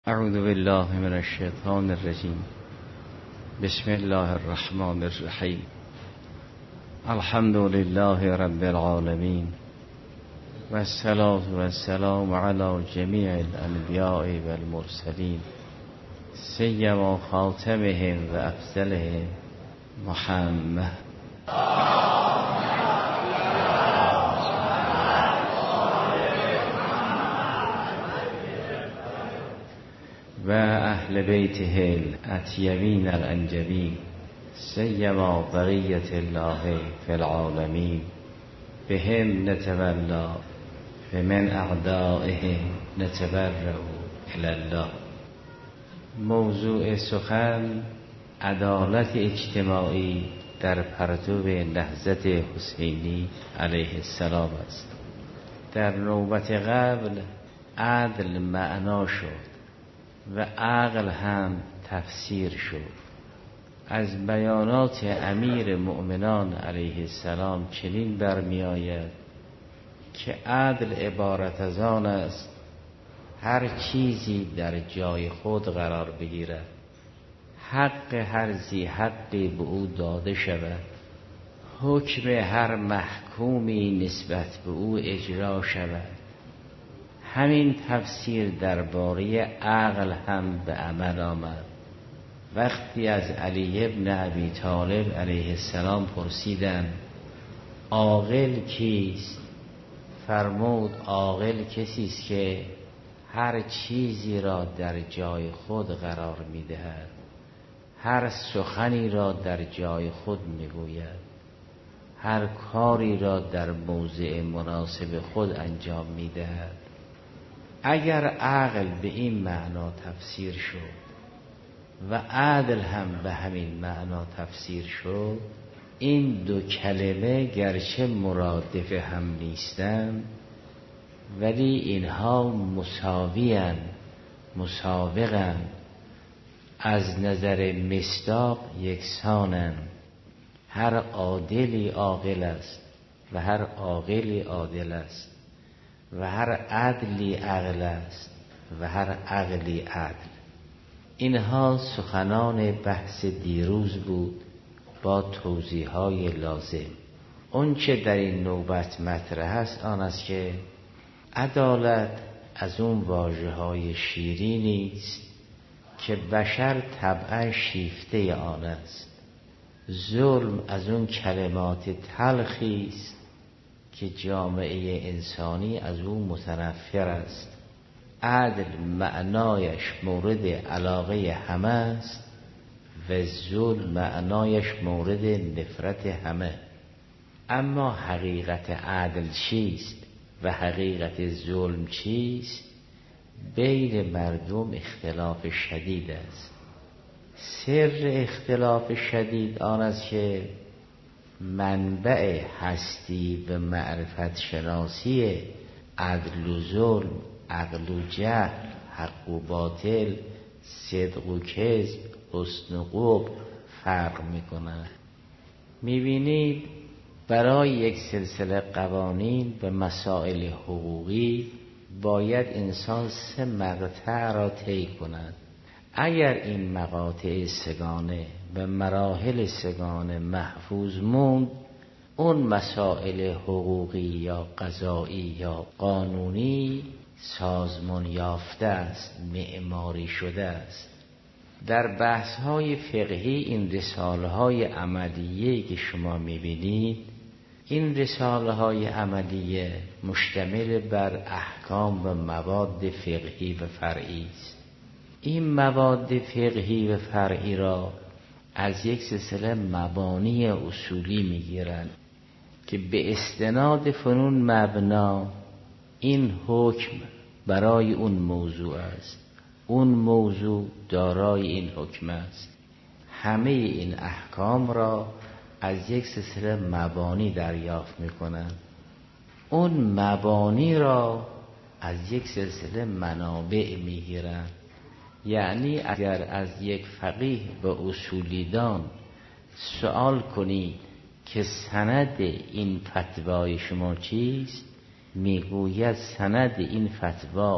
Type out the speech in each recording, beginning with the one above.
اعوذ بالله من الشیطان الرجیم. بسم الله الرحمن الرحیم. الحمد لله رب العالمین و الصلاة و السلام علی جمیع الانبیاء و المرسلین سیما خاتمهم و افضلهم محمد. و اهل بیته الاطیبین الانجبین سیما بقیة الله فی العالمین بهم نتولا و من اعدائهم نتبرأ الی الله. موضوع سخن عدالت اجتماعی در پرتو نهضت حسینی علیه السلام است. در نوبت قبل عدل معنا شد و عقل هم تفسیر شد. از بیانات امیر مؤمنان علیه السلام چنین برمی آید که عدل عبارت از آن است هر چیزی در جای خود قرار بگیرد، حق هر ذی حقی به او داده شود، حکم هر محکومی نسبت به او اجرا شود. همین تفسیر درباره عقل هم به عمل آمد. وقتی از علی ابن ابی طالب علیه السلام پرسیدند عاقل کیست؟ فرمود عاقل کسی است که هر چیزی را در جای خود قرار می‌دهد، هر سخنی را در جای خود می‌گوید، هر کاری را در موضع مناسب خود انجام می‌دهد. اگر عقل به این معنا تفسیر شد و عدل هم به همین معنا تفسیر شد، این دو کلمه گرچه مرادف هم نیستند ولی اینها مساوی‌اند، مساوقند، از نظر مصداق یکسانند. هر عادلی عاقل است و هر عاقلی عادل است و هر عدلی عقل است و هر عقلی عدل. اینها سخنان بحث دیروز بود با توضیحات لازم. اون چه در این نوبت مطرح است آن است که عدالت از اون واژه‌های شیرینی است که بشر طبعا شیفته آن است. ظلم از اون کلمات تلخی است که جامعه انسانی از او متنفر است. عدل معنایش مورد علاقه همه است و ظلم معنایش مورد نفرت همه. اما حقیقت عدل چیست و حقیقت ظلم چیست؟ بین مردم اختلاف شدید است. سر اختلاف شدید آن است که منبع هستی و معرفت شناسی عدل و ظلم، عقل و جهل، حق و باطل، صدق و کذب، حسن و قبح فرق می‌کند. می‌بینید برای یک سلسله قوانین و مسائل حقوقی باید انسان 3 مقطع را طی کند. اگر این مقاطع سگانه و مراحل سگانه محفوظ موند، اون مسائل حقوقی یا قضایی یا قانونی سازمان یافته است، معماری شده است. در بحث‌های فقهی این رساله‌های عملیه‌ای که شما می‌بینید، این رساله‌های عملیه مشتمل بر احکام و مواد فقهی و فرعی است. این مواد فقهی و فرعی را از یک سلسله مبانی اصولی میگیرند که به استناد فنون مبنا این حکم برای اون موضوع است، اون موضوع دارای این حکم است. همه این احکام را از یک سلسله مبانی دریافت میکنند. اون مبانی را از یک سلسله منابع میگیرند. یعنی اگر از یک فقیه و اصولیدان سوال کنی که سند این فتوای شما چیست، میگوید سند این فتوا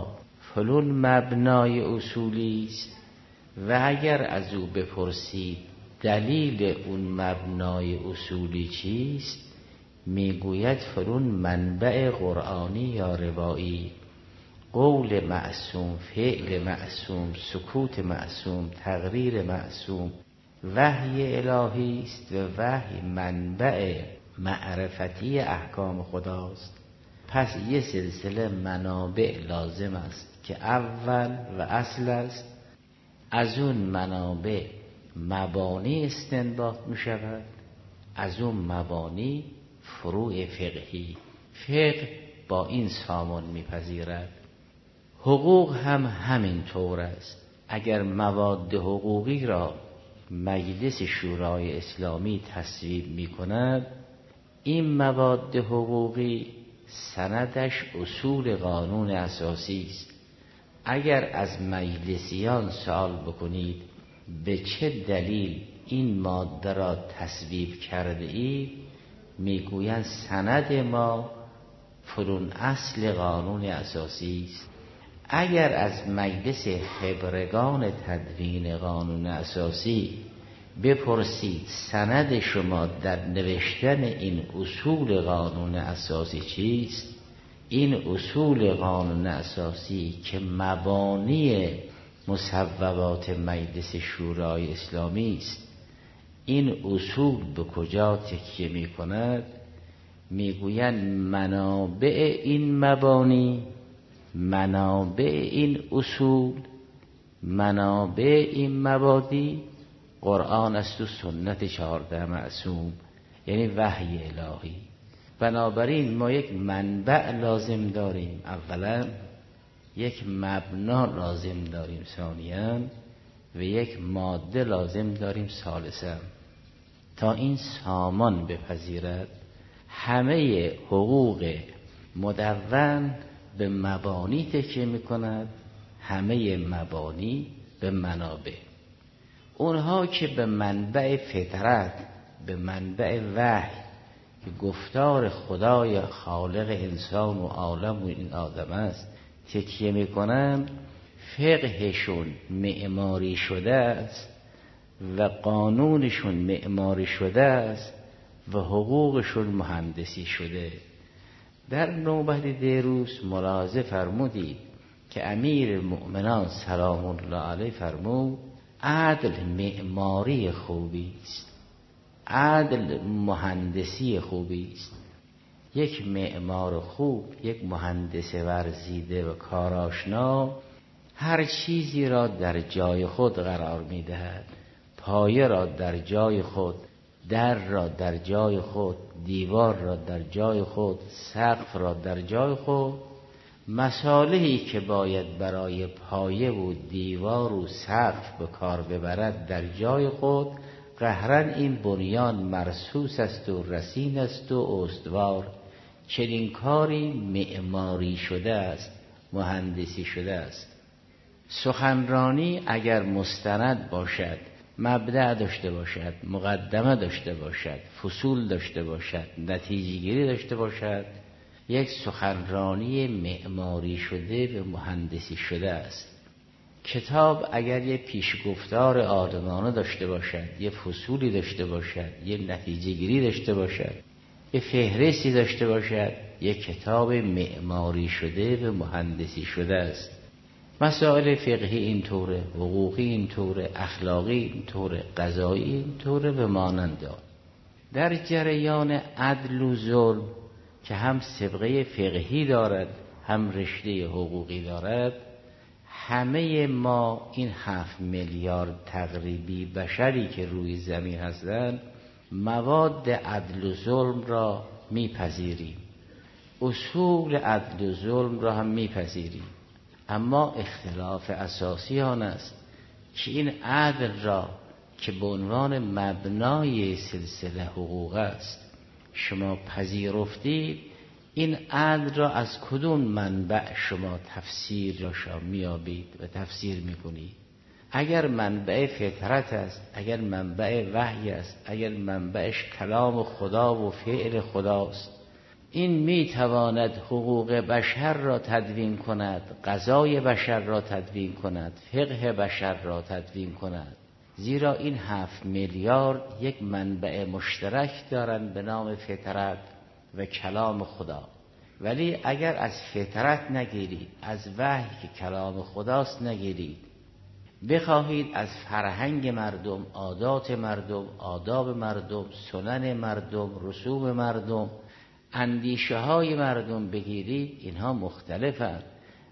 فلان مبنای اصولی است و اگر از او بپرسید دلیل اون مبنای اصولی چیست، میگوید فلان منبع قرآنی یا روایی، قول معصوم، فعل معصوم، سکوت معصوم، تقریر معصوم وحی الهی است و وحی منبع معرفتی احکام خداست. پس یه سلسله منابع لازم است که اول و اصل است، از اون منابع مبانی استنباط می شود، از اون مبانی فروع فقهی. فقه با این سامان می پذیرد. حقوق هم همین طور است. اگر مواد حقوقی را مجلس شورای اسلامی تصویب می کند، این مواد حقوقی سندش اصول قانون اساسی است. اگر از مجلسیان سوال بکنید به چه دلیل این ماده را تصویب کرده اید، میگویند سند ما فلان اصل قانون اساسی است. اگر از مجلس خبرگان تدوین قانون اساسی بپرسید سند شما در نوشتن این اصول قانون اساسی چیست، این اصول قانون اساسی که مبانی مصوبات مجلس شورای اسلامی است، این اصول به کجا تکیه می کند؟ میگویند منابع این مبانی، منابع این اصول، منابع این مبادی قرآن است و سنت 14 معصوم، یعنی وحی الهی. بنابراین ما یک منبع لازم داریم، اولا یک مبنا لازم داریم، ثانیاً و یک ماده لازم داریم، ثالثاً. تا این سامان بپذیرد همه حقوق مدون به مبانی تکیه می کند، همه مبانی به منابع. اونها که به منبع فطرت، به منبع وحی که گفتار خدای خالق انسان و عالم و این آدم است تکیه می کنند، فقهشون معماری شده است و قانونشون معماری شده است و حقوقشون مهندسی شده. در نوبت دیروز ملاحظه فرمودید که امیر المؤمنان سلام الله علیه فرمود عدل معماری خوبی است، عدل مهندسی خوبی است. یک معمار خوب، یک مهندس ورزیده و کارآشنا هر چیزی را در جای خود قرار می‌دهد. پایه را در جای خود، در را در جای خود، دیوار را در جای خود، سقف را در جای خود. مصالحی که باید برای پایه و دیوار و سقف به کار ببرد در جای خود. قهرن این بنیان مرصوص است و رصین است و استوار. چنین کاری معماری شده است، مهندسی شده است. سخنرانی اگر مستند باشد، مبدأ داشته باشد، مقدمه داشته باشد، فصول داشته باشد، نتیجه گیری داشته باشد، یک سخنرانی معماری شده و مهندسی شده است. کتاب اگر یه پیشگفتار عالمانه داشته باشد، یه فصولی داشته باشد، یه نتیجه گیری داشته باشد، یه فهرستی داشته باشد، یه کتاب معماری شده و مهندسی شده است. مسائل فقهی اینطوره، حقوقی اینطوره، اخلاقی اینطوره، قضایی اینطوره و مانند آن. در جریان عدل و ظلم که هم سابقه فقهی دارد هم رشته حقوقی دارد، همه ما این 7 میلیارد تقریبی بشری که روی زمین هستند مواد عدل و ظلم را میپذیریم، اصول عدل و ظلم را هم میپذیریم. اما اختلاف اساسی آن است که این عدل را که به عنوان مبنای سلسله حقوق است شما پذیرفتید، این عدل را از کدوم منبع شما تفسیر یا شما میابید و تفسیر میکنید؟ اگر منبع فطرت است، اگر منبع وحی است، اگر منبعش کلام خدا و فعل خداست، این میتواند حقوق بشر را تدوین کند، قضای بشر را تدوین کند، فقه بشر را تدوین کند، زیرا این 7 میلیارد یک منبع مشترک دارند به نام فطرت و کلام خدا. ولی اگر از فطرت نگیرید، از وحی که کلام خداست نگیرید، بخواهید از فرهنگ مردم، عادات مردم، آداب مردم، سنن مردم، رسوم مردم، اندیشه های مردم بگیرید، اینها مختلفند.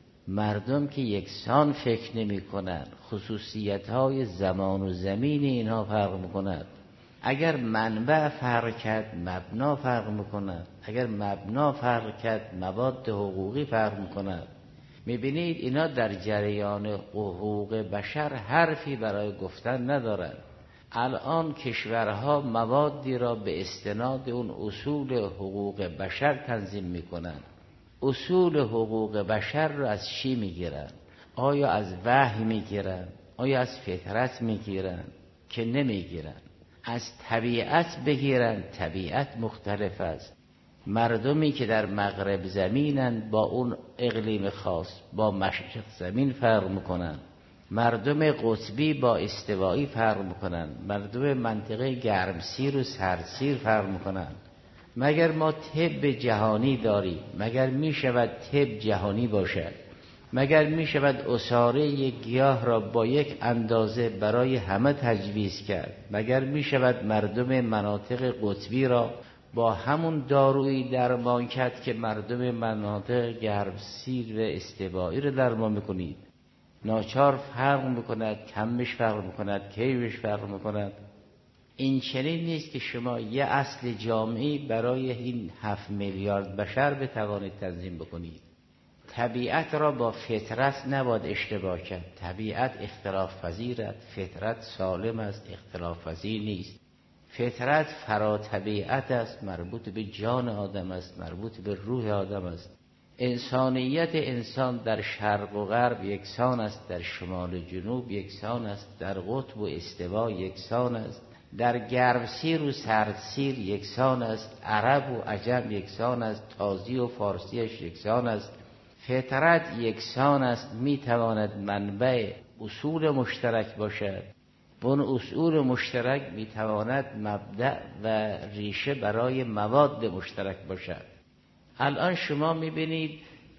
مردم که یکسان فکر نمی کنند، خصوصیت های زمان و زمین اینها فرق میکند. اگر منبع فرق کرد مبنا فرق میکند، اگر مبنا فرق کرد مواد حقوقی فرق میکند. میبینید اینا در جریان حقوق بشر حرفی برای گفتن ندارند. الان کشورها موادی را به استناد اون اصول حقوق بشر تنظیم میکنند. اصول حقوق بشر را از چی میگیرند؟ آیا از وحی میگیرند؟ آیا از فطرت میگیرند؟ که نمیگیرند. از طبیعت بگیرند. طبیعت مختلف است. مردمی که در مغرب زمینند با اون اقلیم خاص با مشرق زمین فرق میکنند. مردم قطبی با استوایی فرق میکنند. مردم منطقه گرمسیر و سردسیر فرق میکنند. مگر ما طب جهانی داریم؟ مگر می شود طب جهانی باشد؟ مگر می شود عصاره یک گیاه را با یک اندازه برای همه تجویز کرد؟ مگر می شود مردم مناطق قطبی را با همون دارویی درمان کرد که مردم مناطق گرمسیر و استوایی را درمان میکنید؟ ناچار فرق میکند، کمش فرق میکند، کیفش فرق میکند. این چنین نیست که شما یه اصل جامعی برای این 7 میلیارد بشر بتوانید تنظیم بکنید. طبیعت را با فطرت نباید اشتباه کرد. طبیعت اختلاف پذیر است، فطرت سالم است، اختلاف پذیر نیست. فطرت فرا طبیعت است، مربوط به جان آدم است، مربوط به روح آدم است. انسانیت انسان در شرق و غرب یکسان است، در شمال و جنوب یکسان است، در قطب و استوا یکسان است، در گرمسیر و سردسیر یکسان است، عرب و عجم یکسان است، تازی و فارسیش یکسان است. فطرت یکسان است، میتواند منبع اصول مشترک باشد. اون اصول مشترک میتواند مبدأ و ریشه برای مواد مشترک باشد. الان شما میبینید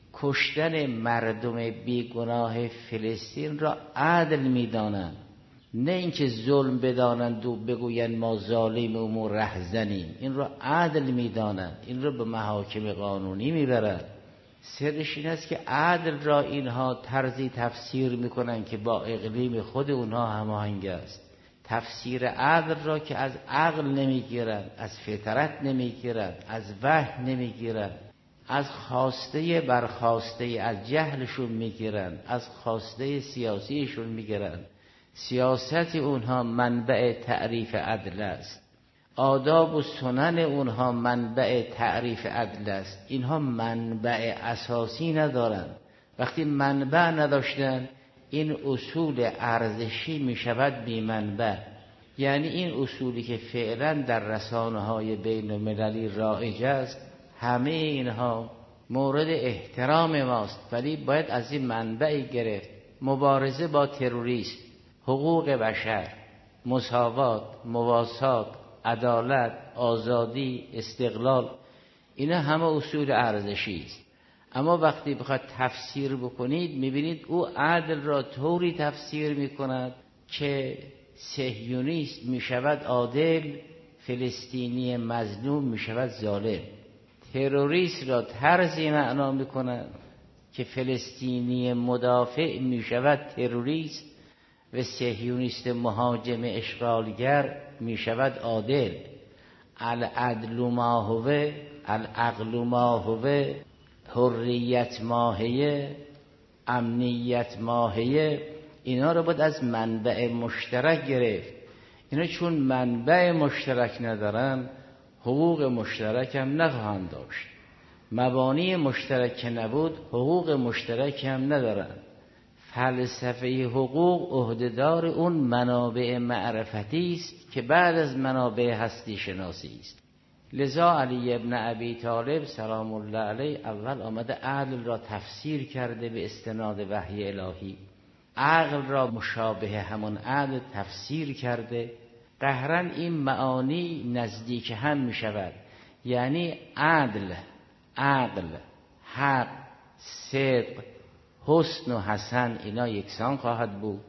کشتن مردم بیگناه فلسطین را عدل میدانند، نه اینکه ظلم بدانند و بگویند ما ظالمیم و رهزنیم. این را عدل میدانند، این را به محاکم قانونی میبرند. سرش این است که عدل را اینها طرزی تفسیر میکنند که با اقلیم خود اونها هماهنگ است. تفسیر عدل را که از عقل نمیگیرند، از فطرت نمیگیرند، از وحی نمیگیرند، از خواسته برخواسته از جهلشون میگیرند، از خواسته سیاسیشون میگیرند. سیاست اونها منبع تعریف عدل است. آداب و سنن اونها منبع تعریف عدل است. اینها منبع اساسی ندارند. وقتی منبع نداشتن، این اصول ارزشی می شود بی منبع. یعنی این اصولی که فعلا در رسانه‌های بین المللی رایج است، همه اینها مورد احترام ماست، ولی باید از این منبعی گرفت. مبارزه با تروریسم، حقوق بشر، مساوات، مواسات، عدالت، آزادی، استقلال، اینا همه اصول ارزشی است. اما وقتی بخواد تفسیر بکنید میبینید او عدل را طوری تفسیر میکند که صهیونیست میشود عادل، فلسطینی مظلوم میشود ظالم. تروریست را طرزی معنا میکند که فلسطینی مدافع میشود تروریست و صهیونیست مهاجم اشغالگر میشود عادل. العدل ما هو، العقل ما هو، حریت ماهیه، امنیت ماهیه. اینا رو باید از منبع مشترک گرفت. اینا چون منبع مشترک ندارن، حقوق مشترک هم نخواهند داشت. مبانی مشترک که نبود، حقوق مشترک هم ندارن. فلسفه حقوق عهدهدار اون منابع معرفتی است که بعد از منابع هستی شناسی است. لذا علی ابن ابی طالب سلام الله علیه اول آمده عدل را تفسیر کرده به استناد وحی الهی، عقل را مشابه همون عدل تفسیر کرده. قهراً این معانی نزدیک هم می شود، یعنی عدل، عقل، حق، صدق، حسن و حسن اینا یکسان خواهد بود.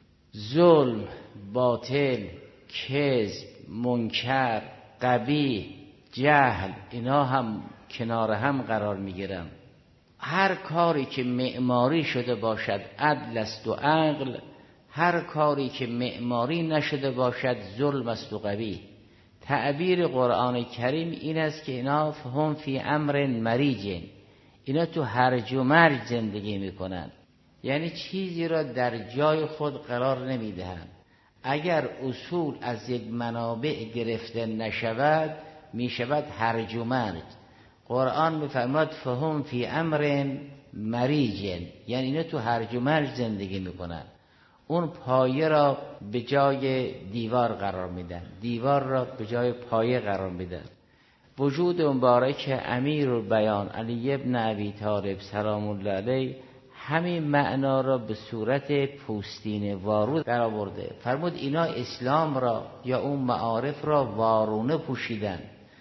ظلم، باطل، کذب، منکر، قبیح، جهل اینا هم کنار هم قرار می گیرن. هر کاری که معماری شده باشد عدل است و عقل، هر کاری که معماری نشده باشد ظلم است و قبیح. تعبیر قرآن کریم این است که اینا هم فی امر مریج، اینا تو هرج و مرج زندگی میکنن، یعنی چیزی را در جای خود قرار نمیدهند. اگر اصول از یک منابع گرفته نشود میشود هرج و مرج. قرآن میفرماد فهم فی امر مریج، یعنی اینا تو هرج و مرج زندگی میکنن. اون پایه را به جای دیوار قرار میدن، دیوار را به جای پایه قرار میدن. وجود مبارک امیرالبیان علی ابن ابی طالب سلام الله علیه همین معنا را به صورت پوستین وارو در آورده. فرمود اینا اسلام را یا اون معارف را وارونه پوشیدن.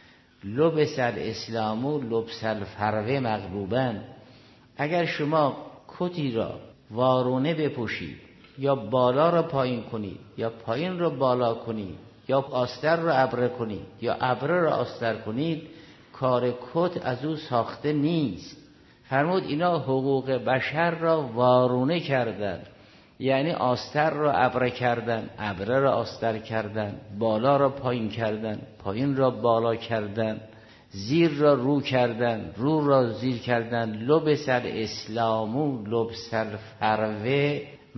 لبس الاسلامو لبس الفروه مغلوبن. اگر شما کتی را وارونه بپوشید یا بالا را پایین کنید یا پایین را بالا کنید یا آستر را ابره کنید یا ابره را آستر کنید، کار کت از او ساخته نیست. فرمود اینا حقوق بشر را وارونه کردن، یعنی آستر را ابره کردن، ابره را آستر کردن، بالا را پایین کردن، پایین را بالا کردن، زیر را رو کردن، رو را زیر کردن. لبس الاسلامو لبس الفروه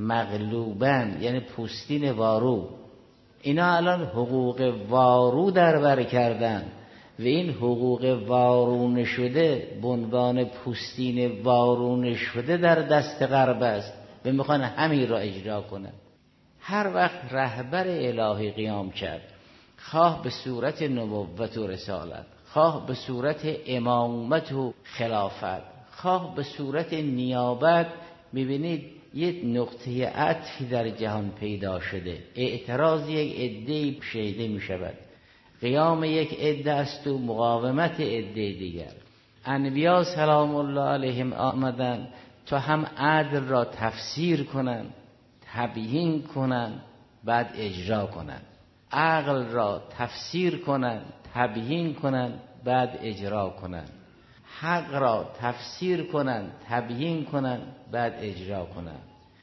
مغلوبن، یعنی پوستین وارو. اینا الان حقوق وارو در بر کردن و این حقوق وارونه شده به عنوان پوستین وارونه شده در دست غرب است و میخوان همین را اجرا کنن. هر وقت رهبر الهی قیام کرد، خواه به صورت نبوت و رسالت، خواه به صورت امامت و خلافت، خواه به صورت نیابت، میبینید یک نقطه عطفی در جهان پیدا شده. اعتراض یک عده‌ای شیده می شود، قیام یک عده است و مقاومت عده دیگر. انبیا سلام الله علیهم آمدن تا هم عدل را تفسیر کنند، تبیین کنند، بعد اجرا کنند. عقل را تفسیر کنند، تبیین کنند، بعد اجرا کنند. حق را تفسیر کنند، تبیین کنند، بعد اجرا کنند.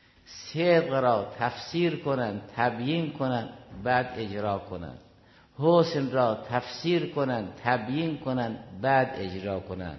صدق را تفسیر کنند، تبیین کنند، بعد اجرا کنند. حسن را تفسیر کنند، تبیین کنند، بعد اجرا کنند.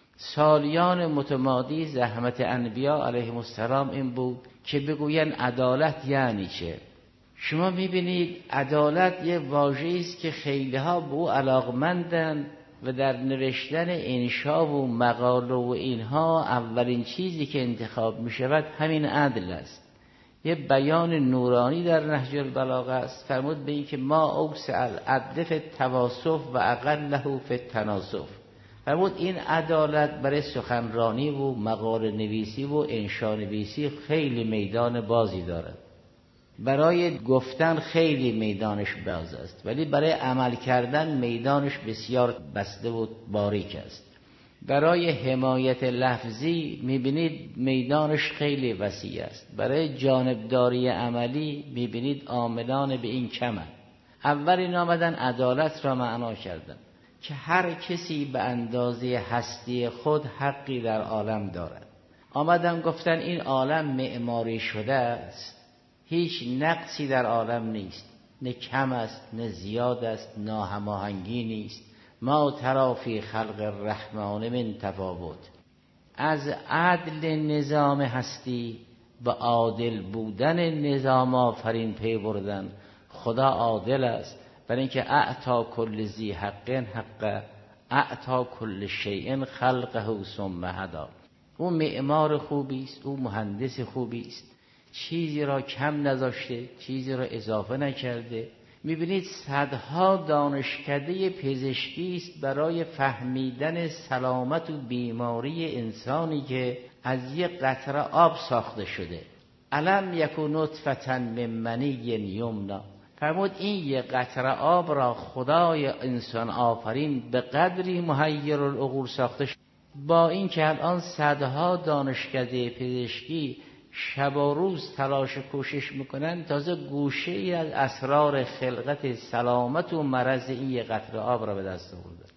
سالیان متمادی زحمت انبیا علیهم السلام این بود که بگویند عدالت یعنی چه. شما میبینید عدالت یه واژه‌ای است که خیلی ها به او علاقمندند و در نوشتن انشا و مقاله و اینها اولین چیزی که انتخاب می شود همین عدل است. یه بیان نورانی در نهج البلاغه است، فرمود به این که ما اوسع العدل فی التواصف و اقله فی التناصف. فرمود این عدالت برای سخنرانی و مقاله نویسی و انشا نویسی خیلی میدان بازی دارد. برای گفتن خیلی میدانش باز است، ولی برای عمل کردن میدانش بسیار بسته و باریک است. برای حمایت لفظی میبینید میدانش خیلی وسیع است. برای جانبداری عملی میبینید عاملان به این کمند. اول این آمدن عدالت را معنا کردن که هر کسی به اندازه هستی خود حقی در عالم دارد. آمدن گفتن این عالم معماری شده است، هیچ نقصی در عالم نیست، نه کم است نه زیاد است، ناهماهنگی نیست. ما تری فی خلق الرحمن من تفاوت. از عدل نظام هستی به عادل بودن نظام آفرین پی بردن. خدا عادل است، برای اینکه اعطا کل ذی حق حقه، اعطا کل شیء خلقه ثم هدی. او معمار خوبی است، او مهندس خوبی است، چیزی را کم نذاشته، چیزی را اضافه نکرده. میبینید صدها دانشکده پزشکی است برای فهمیدن سلامت و بیماری انسانی که از یک قطره آب ساخته شده. الم یکن نطفة من منی یمنا. فرمود این یک قطره آب را خدای انسان آفرین به قدری محیر العقول ساخته شد، با این که الان صدها دانشکده پزشکی شب و روز تلاش و کوشش میکنن تازه گوشه ای از اسرار خلقت سلامت و مرض این یک قطره آب را به دست آورده.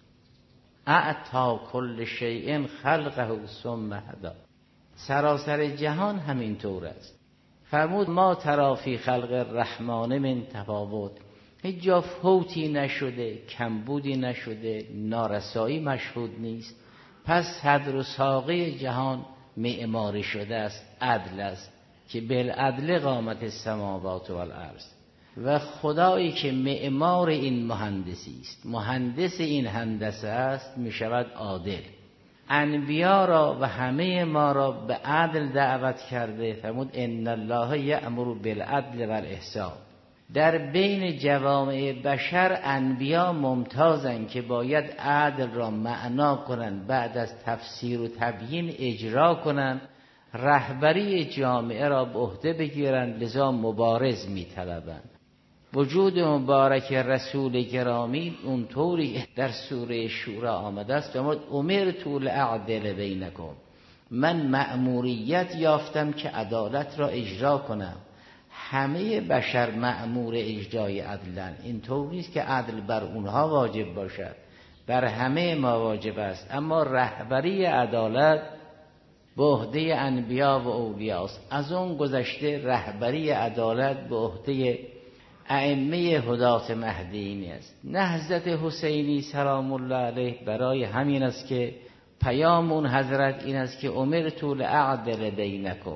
اعطا کل شیء خلقه ثم هدا. سراسر جهان همین طور است. فرمود ما تری فی خلق الرحمن من تفاوت. هیچ جا فوتی نشده، کمبودی نشده، نارسایی مشهود نیست. پس صدر و ساقه جهان معماری شده است، عدل است که بالعدل قامت السماوات والارض. و خدایی که معمار این مهندسی است، مهندس این هندسه است، می شود عادل. انبیا را و همه ما را به عدل دعوت کرده. فرمود ان الله یأمر بالعدل والاحسان. در بین جوامع بشر انبیا ممتازند که باید عدل را معنا کنند، بعد از تفسیر و تبیین اجرا کنند، رهبری جامعه را به عهده بگیرند، لذا مبارز می‌طلبند. وجود مبارک رسول گرامی اونطوری در سوره شورى آمده است. فرمود امرت لأعدل بینکم. من مأموریت یافتم که عدالت را اجرا کنم. همه بشر مأمور اجرای عدلن. این طور نیست که عدل بر اونها واجب باشد، بر همه ما واجب است، اما رهبری عدالت به عهده انبیا و اولیاء است. از اون گذشته رهبری عدالت به عهده ائمه هدات مهدیین است. نهضت حسینی سلام الله علیه برای همین است که پیام اون حضرت این است که امرت لأعدل بینکم.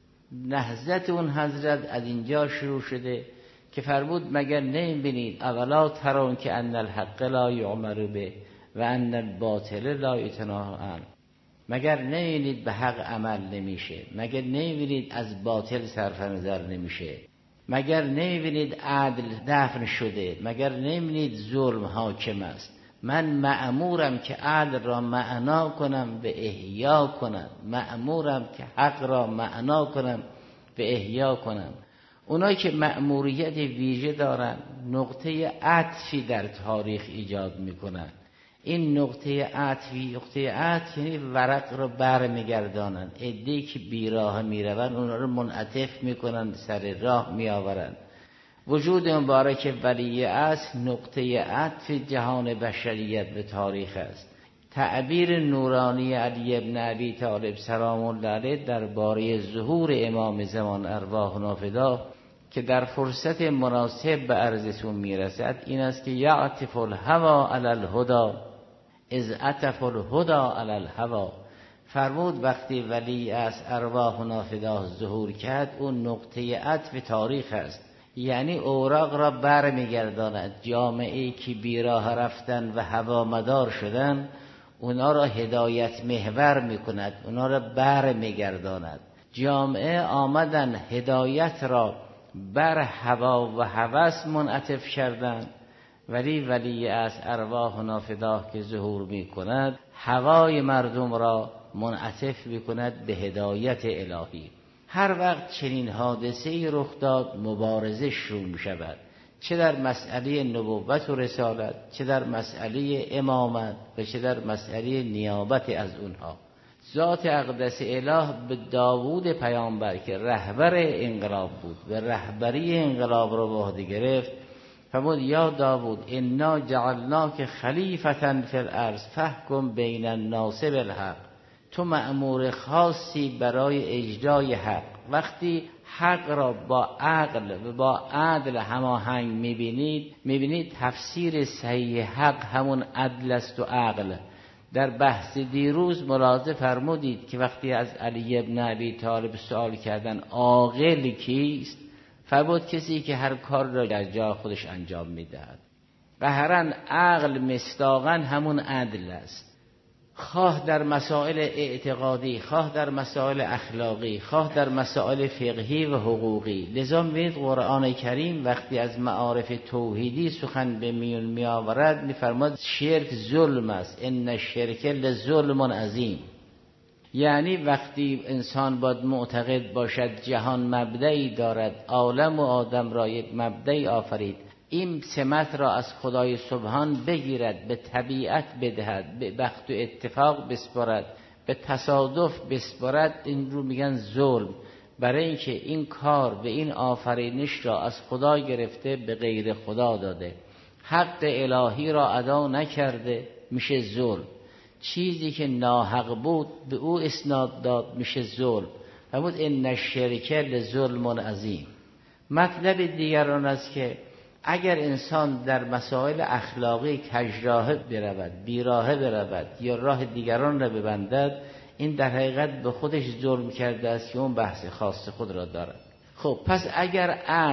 نهضت اون حضرت از اینجا شروع شده که فرمود مگر نمی‌بینید اولا ترون که ان الحق لا یعمر به و ان الباطل لا یتناهی عنه. مگر نمی‌بینید به حق عمل نمیشه؟ مگر نمی‌بینید از باطل صرف نظر نمیشه؟ مگر نمی‌بینید عدل دفن شده؟ مگر نمی‌بینید ظلم حاکم است؟ من مأمورم که عدل را معنا کنم به احیا کنم، مأمورم که حق را معنا کنم به احیا کنم. اونایی که مأموریت ویژه دارن نقطه عطفی در تاریخ ایجاد میکنن. این نقطه عطف یعنی ورق را بر میگردانن. عده‌ای که بیراه میرون اونا رو منعطف میکنن، سر راه میآورن. وجود مبارک ولی اصل نقطه عطف جهان بشریت به تاریخ است. تعبیر نورانی علی ابن ابی طالب سلام الله علیه درباره ظهور امام زمان ارواحنا فدا که در فرصت مناسب به عرضتون میرسد این است که یعطف الهوی علی الهدی اذ عطف الهدی علی الهوی. فرمود وقتی ولی از ارواحنا فدا ظهور کرد اون نقطه عطف تاریخ است، یعنی اوراق را بر میگرداند. جامعه‌ای که بیراه رفتن و هوا مدار شدن اونا را هدایت محور میکند، اونا را بر میگرداند. جامعه آمدن هدایت را بر هوا و هوس منعطف کردند، ولی از ارواحنا فدا که ظهور میکند هوای مردم را منعطف میکند به هدایت الهی. هر وقت چنین حادثه‌ای رخ داد مبارزه شروع می‌شود، چه در مسئله نبوت و رسالت، چه در مسئله امامت و چه در مسئله نیابت از اونها. ذات اقدس اله به داوود پیامبر که رهبر انقلاب بود و رهبری انقلاب را به عهده گرفت فرمود یا داوود انا جعلناک خلیفة فی الارض فاحکم بین الناس بالحق. تو مأمور خاصی برای اجرای حق. وقتی حق را با عقل و با عدل هماهنگ میبینید تفسیر صحیح حق همون عدل است و عقل. در بحث دیروز ملاحظه فرمودید که وقتی از علی ابن ابی طالب سوال کردن عاقل کیست، فرمود کسی که هر کار را در جای خودش انجام میدهد. قهرن عقل مصداقاً همون عدل است. خواه در مسائل اعتقادی، خواه در مسائل اخلاقی، خواه در مسائل فقهی و حقوقی. لذا می‌بینید قرآن کریم وقتی از معارف توحیدی سخن به میون میآورد می‌فرماید شرک ظلم است، ان الشرک لظلم عظیم. یعنی وقتی انسان باید معتقد باشد جهان مبدئی دارد، عالم و آدم را یک مبدئی آفرید، این سمت را از خدای سبحان بگیرد، به طبیعت بدهد، به بخت و اتفاق بسپارد، به تصادف بسپارد، این رو میگن ظلم. برای اینکه این کار و این آفرینش را از خدا گرفته به غیر خدا داده، حق الهی را ادا نکرده، میشه ظلم. چیزی که ناحق بود به او اسناد داد، میشه ظلم. فرمود ان الشرک لظلم عظیم. مطلب دیگر آن است که اگر انسان در مسائل اخلاقی کژراه برود، بیراه برود یا راه دیگران را ببندد، این در حقیقت به خودش ظلم کرده است که اون بحث خاص خود را دارد. خب پس اگر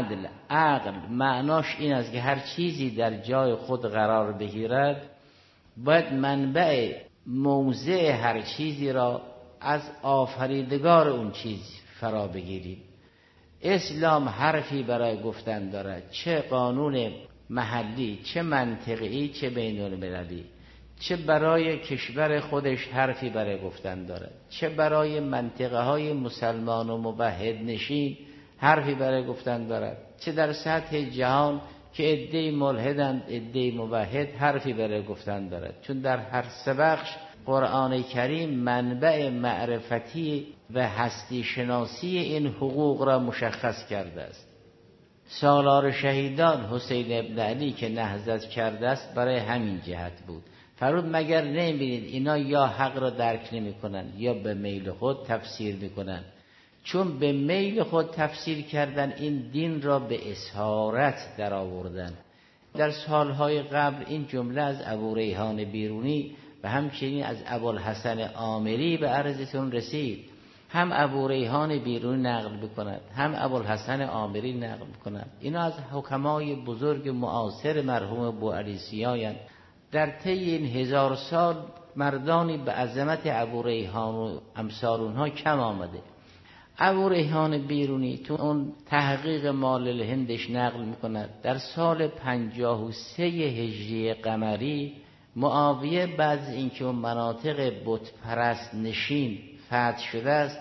عقل معناش این است که هر چیزی در جای خود قرار بگیرد، باید منبع موضع هر چیزی را از آفریدگار اون چیز فرا بگیریم. اسلام حرفی برای گفتن دارد، چه قانون محلی، چه منطقی، چه بین المللی، چه برای کشور خودش حرفی برای گفتن دارد، چه برای منطقه های مسلمان و موحد نشین حرفی برای گفتن دارد، چه در سطح جهان که عده‌ای ملحدند عده‌ای موحد حرفی برای گفتن دارد. چون در هر سه بخش قرآن کریم منبع معرفتی و هستی شناسی این حقوق را مشخص کرده است. سالار شهیدان حسین ابن علی که نهضت کرده است برای همین جهت بود. فرمود مگر نمی‌بینید اینا یا حق را درک نمی‌کنند یا به میل خود تفسیر می‌کنند. چون به میل خود تفسیر کردن، این دین را به اسارت در آوردن. در سالهای قبل این جمله از ابو ریحان بیرونی و همچنین از ابوالحسن عامری به عرضتون رسید. هم ابو ریحان بیرونی نقل بکند، هم ابوالحسن عامری نقل بکند. اینا از حکمای بزرگ معاصر مرحوم بوعلی سیایند. در طی این 1000 سال مردانی به عظمت ابو ریحان و امثال اونها کم آمده. ابو ریحان بیرونی تو اون تحقیق مال الهندش نقل میکند در سال 53 هجری قمری معاویه بعد از اینکه اون مناطق بت پرست نشین فتح شده است،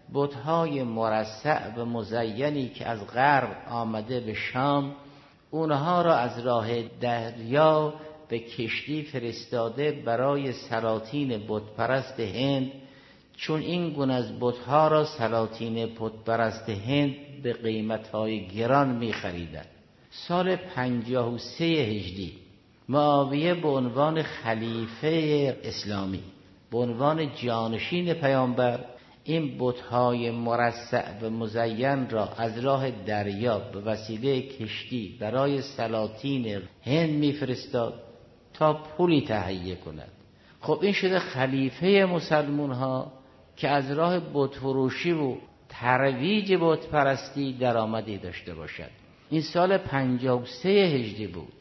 بت‌های مرصع و مزینی که از غرب آمده به شام، اونها را از راه دریا به کشتی فرستاده برای سلاطین بت پرست هند. چون این گونه از بت‌ها را سلاطین بت پرست هند به قیمت‌های گران می‌خریدند. سال 53 هجری معاویه به عنوان خلیفه اسلامی، به عنوان جانشین پیامبر، این بت‌های مرصع و مزین را از راه دریا به وسیله کشتی برای سلاطین هند می‌فرستاد تا پولی تهیه کند. خب این شده خلیفه مسلمان ها که از راه بت فروشی و ترویج بت پرستی درآمدی داشته باشد. این سال 53 هجری بود.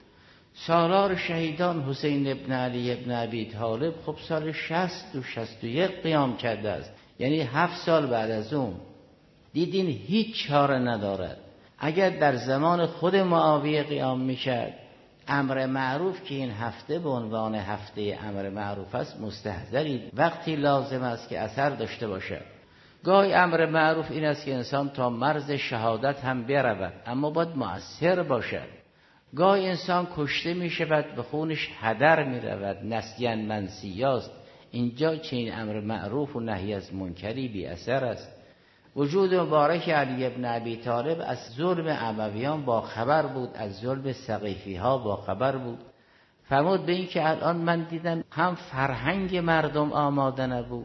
سالار شهیدان حسین ابن علی ابن ابی طالب خب سال 60 و 61 قیام کرده است، یعنی 7 سال بعد از اون. دیدین هیچ چاره ندارد. اگر در زمان خود معاویه قیام میکرد، امر معروف که این هفته به عنوان هفته امر معروف است مستحضرید، وقتی لازم است که اثر داشته باشد. گاهی امر معروف این است که انسان تا مرز شهادت هم برود، اما باید مؤثر باشد. گاهی انسان کشته می شود و خونش هدر می رود، نسیان منسیاست. اینجا چنین امر معروف و نهی از منکری بی اثر است. وجود مبارک علی ابن ابی طالب از ظلم امویان با خبر بود، از ظلم سقیفی ها با خبر بود. فرمود به این که الان من دیدم هم فرهنگ مردم آماده نبود،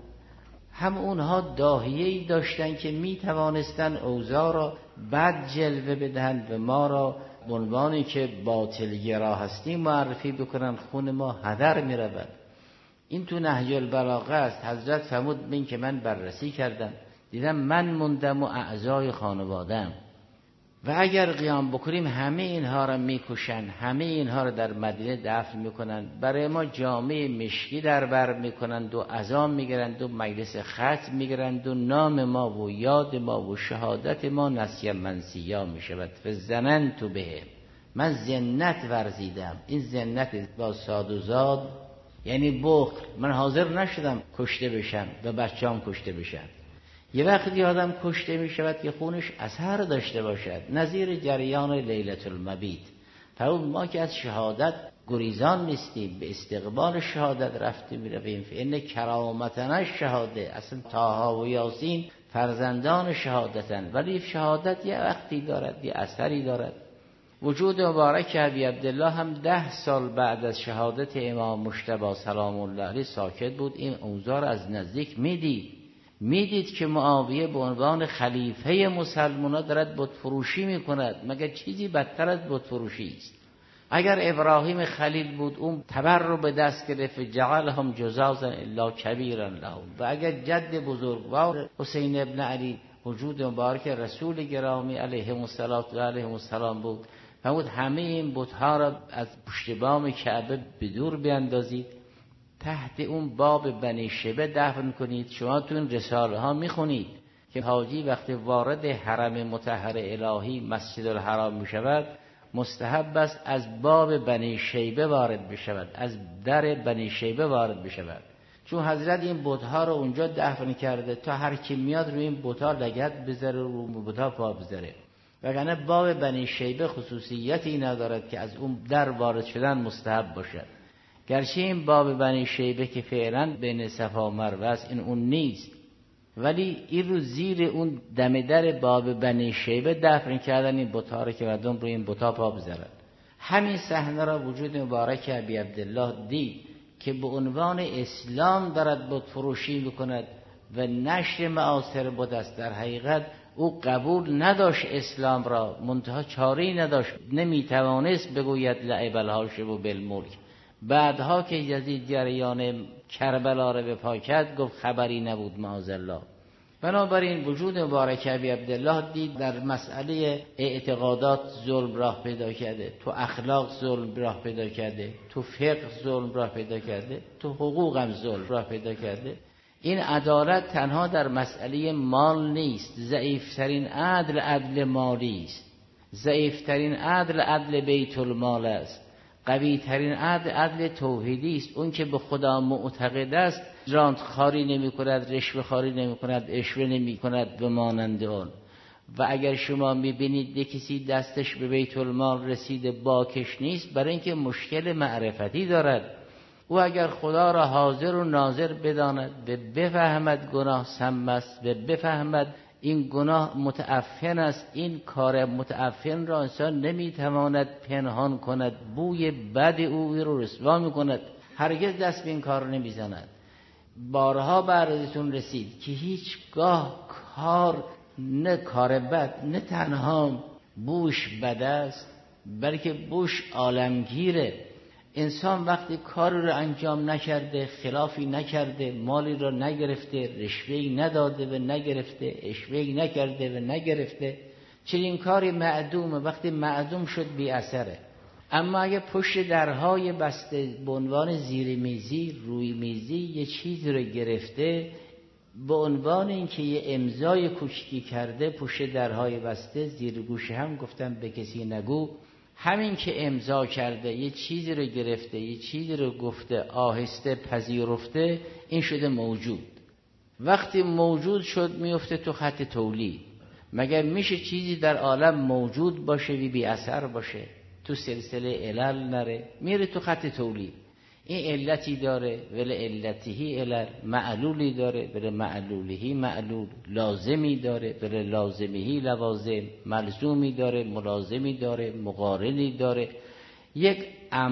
هم اونها داهیه‌ای داشتن که می توانستن اوضاع را بد جلوه بدهند و ما را به عنوانی که باطلگرا هستیم معرفی بکنن، خون ما هدر می رود. این تو نهج البلاغه است. حضرت فرمود به این که من بررسی کردم، دیدم من موندم و اعضای خانواده‌ام. و اگر قیام بکنیم همه اینها را میکشن، همه اینها را در مدینه دفن میکنن، برای ما جامعه مشکی در بر میکنند و عزا میگیرند و مجلس ختم میگیرند و نام ما و یاد ما و شهادت ما نسیه منسیا میشود. فظننت بهم، من ذنت ورزیدم. این ذنت با صاد و زاد یعنی بخل. من حاضر نشدم کشته بشم و بچه‌ام کشته بشن. یه وقتی آدم کشته می شود که خونش اثر داشته باشد، نظیر جریان لیلة المبیت. فرمود ما که از شهادت گریزان نیستیم، به استقبال شهادت رفتیم میرویم. فإن کرامتنا الشهاده، اصلا طه و یاسین فرزندان شهادتن، ولی شهادت یه وقتی دارد، یه اثری دارد. وجود مبارک ابی عبدالله هم 10 سال بعد از شهادت امام مجتبی سلام الله علیه ساکت بود. این اوضاع از نزدیک میدید که معاویه به عنوان خلیفه مسلمان‌ها دارد بت فروشی میکند. مگر چیزی بدتر از بت فروشی است؟ اگر ابراهیم خلیل بود، اون تبر رو به دست گرفت، جعلهم جزازا الا کبیرا لهم. و اگر جد بزرگوار حسین ابن علی وجود مبارک رسول گرامی علیه السلام بود، فرمود همه این بت‌ها را از پشت بام کعبه به دور بیندازید، تحت اون باب بنی شیبه دفن کنید. شما تو این رساله ها میخونید که حاجی وقتی وارد حرم مطهر الهی مسجد الحرام میشود، مستحب است از باب بنی شیبه وارد بشود، از در بنی شیبه وارد بشود، چون حضرت این بت‌ها رو اونجا دفن کرده تا هر کی میاد روی این بت‌ها لگد بذاره، رو بت‌ها پا بذاره. وگرنه باب بنی شیبه خصوصیتی ندارد که از اون در وارد شدن مستحب باشد. گرچه این باب بنی شیبه که فعلا بین صفا و مروه است، این اون نیست، ولی این رو زیر اون دم در باب بنی شیبه دفن کردن این بت‌ها که مردم روی این بت‌ها پا بذارن. همین صحنه را وجود مبارک ابی عبدالله دید که به عنوان اسلام دارد بت فروشی میکند و نشر معاصر بت است. در حقیقت او قبول نداشت اسلام را، منتها چاره‌ای نداشت، نمیتوانست بگوید لعب الهاشم بالملک. بعدها که یزید جریان کربلا را به پا کرد، گفت خبری نبود معاذالله. بنابراین وجود مبارک ابی عبدالله دید در مسئله اعتقادات ظلم راه پیدا کرده، تو اخلاق ظلم راه پیدا کرده، تو فقه ظلم راه پیدا کرده، تو حقوق هم ظلم راه پیدا کرده. این عدالت تنها در مسئله مال نیست. ضعیفترین عدل عدل مالی است، ضعیفترین عدل عدل بیت المال است، قوی ترین عدل عدل توحیدی است. اون که به خدا معتقد است رانت خاری نمی کند، رشوه خاری نمی کند، اشوه نمی کند و مانند آن. و اگر شما می بینید یک کسی دستش به بیت المال رسیده باکش نیست، برای اینکه مشکل معرفتی دارد. او اگر خدا را حاضر و ناظر بداند و بفهمد گناه سم است و بفهمد این گناه متعفن است، این کار متعفن را انسان نمیتواند پنهان کند، بوی بد او رو رسوا میکند، هرگز دست به این کار نمیزند. بارها به عرضتون رسید که هیچگاه کار نه کار بد نه تنها بوش بد است، بلکه بوش عالمگیره. انسان وقتی کاری رو انجام نکرده، خلافی نکرده، مالی رو نگرفته، رشوهی نداده و نگرفته، اشوهی نکرده و نگرفته، چنین کاری معدومه. وقتی معدوم شد بی اثره. اما اگه پشت درهای بسته به عنوان زیر میزی، روی میزی یه چیزی رو گرفته، به عنوان اینکه یه امضای کوچکی کرده، پشت درهای بسته زیر گوشه هم گفتم به کسی نگو، همین که امضا کرده، یه چیزی رو گرفته، یه چیزی رو گفته، آهسته پذیرفته، این شده موجود. وقتی موجود شد میفته تو خط تولید. مگر میشه چیزی در عالم موجود باشه و بی اثر باشه، تو سلسله علل نره، میره تو خط تولید. این علتی داره ولی علتهی علل، معلولی داره ولی معلولهی معلول، لازمی داره ولی لازمهی لوازم، ملزومی داره ملازمی داره، مقارنی داره. یک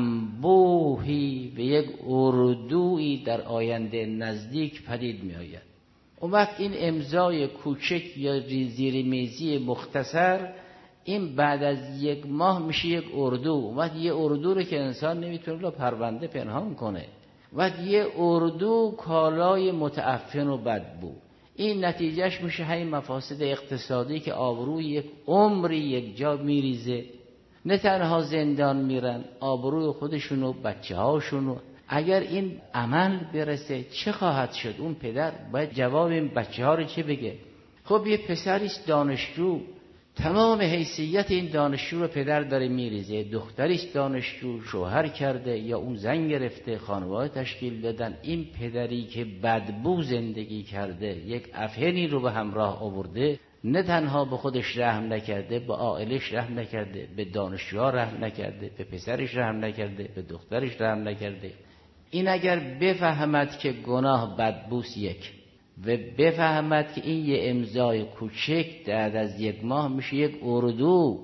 انبوهی و یک اردویی در آینده نزدیک پدید می آید. اون وقت این امضای کوچک یا زیر میزی مختصر، این بعد از 1 ماه میشه یک اردو. وقت یه اردو رو که انسان نمیتونه رو پرونده پنهان کنه. وقت یه اردو کالای متعفن و بدبو. این نتیجهش میشه همین مفاسد اقتصادی که آبروی یک عمری یک جا میریزه. نه تنها زندان میرن، آبروی خودشونو، بچه هاشونو. اگر این عمل برسه چه خواهد شد؟ اون پدر باید جواب این بچه ها رو چه بگه؟ خب یه پسریست دانشجو، تمام حیثیت این دانشجو رو پدر داره میریزه. دختریست دانشجو، شوهر کرده یا اون زن گرفته، خانواده تشکیل دادن. این پدری که بدبو زندگی کرده، یک افهنی رو به همراه آورده، نه تنها به خودش رحم نکرده، به عائلش رحم نکرده، به دانشجوها رحم نکرده، به پسرش رحم نکرده، به دخترش رحم نکرده. این اگر بفهمد که گناه بدبوست یک و بفهمد که این یه امضای کوچک بعد از یک ماه میشه یک اردو،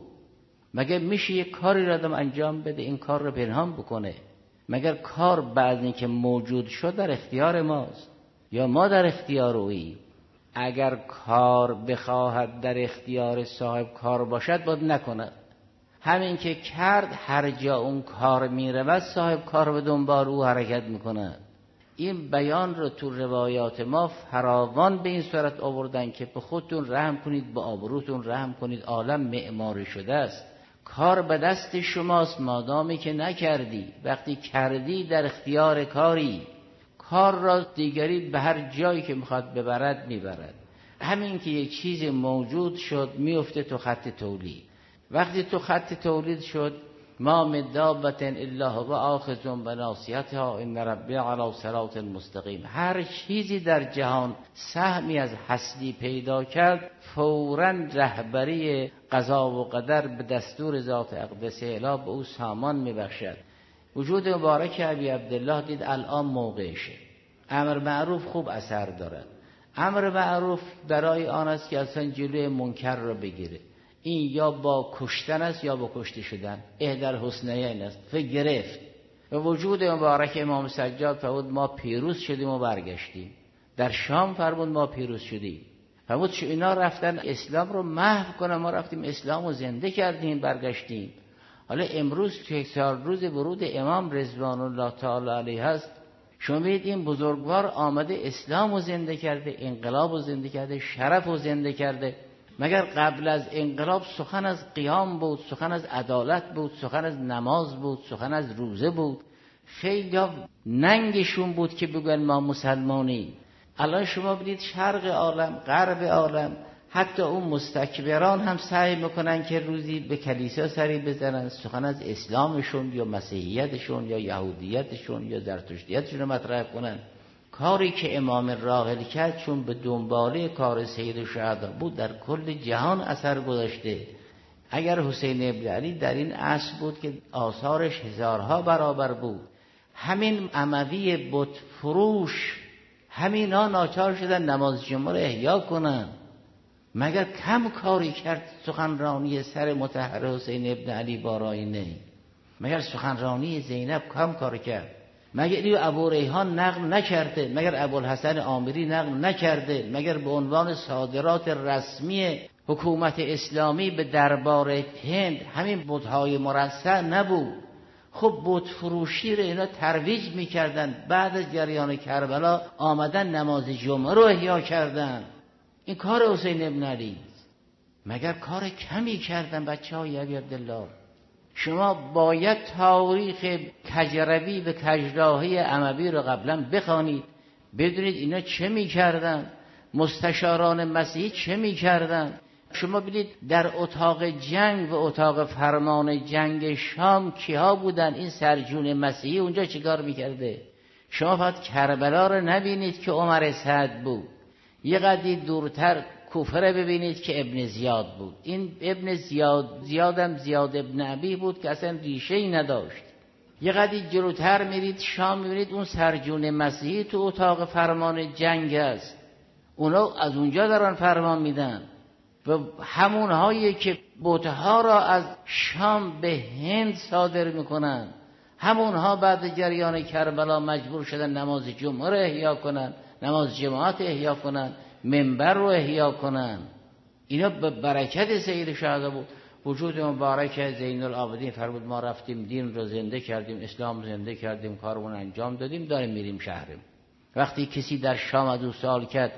مگر میشه یک کاری را آدم انجام بده این کار رو پنهان بکنه؟ مگر کار بعد اینکه موجود شد در اختیار ماست یا ما در اختیار اویی؟ اگر کار بخواهد در اختیار صاحب کار باشد باید نکند. همین که کرد، هر جا اون کار میرود صاحب کار به دنبال او حرکت میکند. این بیان رو تو روایات ما فراوان به این صورت آوردن که به خودتون رحم کنید، به آبروتون رحم کنید. عالم معماری شده است، کار به دست شماست مادامی که نکردی. وقتی کردی در اختیار کاری، کار را دیگری به هر جایی که میخواد ببرد میبرد. همین که یک چیز موجود شد میفته تو خط تولید. وقتی تو خط تولید شد، ما من دابة الا هو آخذ بناصیتها ان ربی علی صراط مستقیم. هر چیزی در جهان سهمی از هستی پیدا کرد، فوراً رهبری قضا و قدر به دستور ذات اقدس اله به او سامان میبخشد. وجود مبارک ابی عبدالله دید الان موقعشه. امر معروف خوب اثر دارد. امر معروف برای آن است که اصلا جلوی منکر را بگیره. این یا با کشتن است یا با کشته شدن، احدی الحسنیین است. فکر گرفت و وجود مبارک امام سجاد فرمود ما پیروز شدیم و برگشتیم. در شام فرمود ما پیروز شدیم. فرمود چه اینا رفتن اسلام رو محو کنن، ما رفتیم اسلام رو زنده کردیم برگشتیم. حالا امروز 6 روز ورود امام رضوان الله تعالی علیه است. شما ببینید این بزرگوار آمده اسلام رو زنده کرده، انقلاب رو زنده کرده، شرف رو زنده کرده. مگر قبل از انقلاب سخن از قیام بود، سخن از عدالت بود، سخن از نماز بود، سخن از روزه بود؟ خیلی ننگشون بود که بگن ما مسلمانیم. الان شما ببینید شرق عالم، غرب عالم، حتی اون مستکبران هم سعی میکنن که روزی به کلیسا سری بزنن، سخن از اسلامشون یا مسیحیتشون یا یهودیتشون یا زرتشتیتشون رو مطرح کنن. کاری که امام راحل کرد چون به دنباله کار سید شهدا بود در کل جهان اثر گذاشته. اگر حسین ابن علی در این عصر بود که آثارش هزارها برابر بود، همین اموی بت فروش همینا ناچار شدن نماز جمعه رو احیا کنن. مگر کم کاری کرد سخنرانی سر مطهر حسین ابن علی بارآیینه؟ مگر سخنرانی زینب کم کار کرد؟ مگر ابو ریحان نقل نکرده؟ مگر ابوالحسن آمری نقل نکرده؟ مگر به عنوان صادرات رسمی حکومت اسلامی به دربار هند همین بت‌های مرصع نبود؟ خب بت فروشی رو اینا ترویج میکردن. بعد از جریان کربلا آمدن نماز جمعه رو احیا کردن. این کار حسین ابن علی. مگر کار کمی کردن بچه‌های ابی عبدالله؟ شما باید تاریخ کجروی و کجراهی اموی رو قبلا بخوانید، بدونید اینا چه میکردن، مستشاران مسیحی چه میکردن. شما ببینید در اتاق جنگ و اتاق فرمان جنگ شام کیها بودن؟ این سرجون مسیحی اونجا چیکار میکرده؟ شما فقط کربلا رو نبینید که عمر سعد بود، یه قدری دورتر کوفه رو ببینید که ابن زیاد بود. این ابن زیادم زیاد ابن ابی بود که اصلا ریشه‌ای نداشت. یه قدری جلوتر میرید شام میبینید اون سرجون مسیحی تو اتاق فرمان جنگ است. اونا از اونجا دارن فرمان میدن و همونهایی که بت‌ها را از شام به هند صادر میکنن، همونها بعد جریان کربلا مجبور شدن نماز جمعه رو احیا کنن، نماز جماعت احیا کنن، منبر رو احیا کنن. اینا به برکت سید شهدا بود. وجود مبارک زین العابدین فرمود ما رفتیم دین رو زنده کردیم، اسلام رو زنده کردیم، کارمون انجام دادیم، داریم میریم شهرم. وقتی کسی در شام از او سوال کرد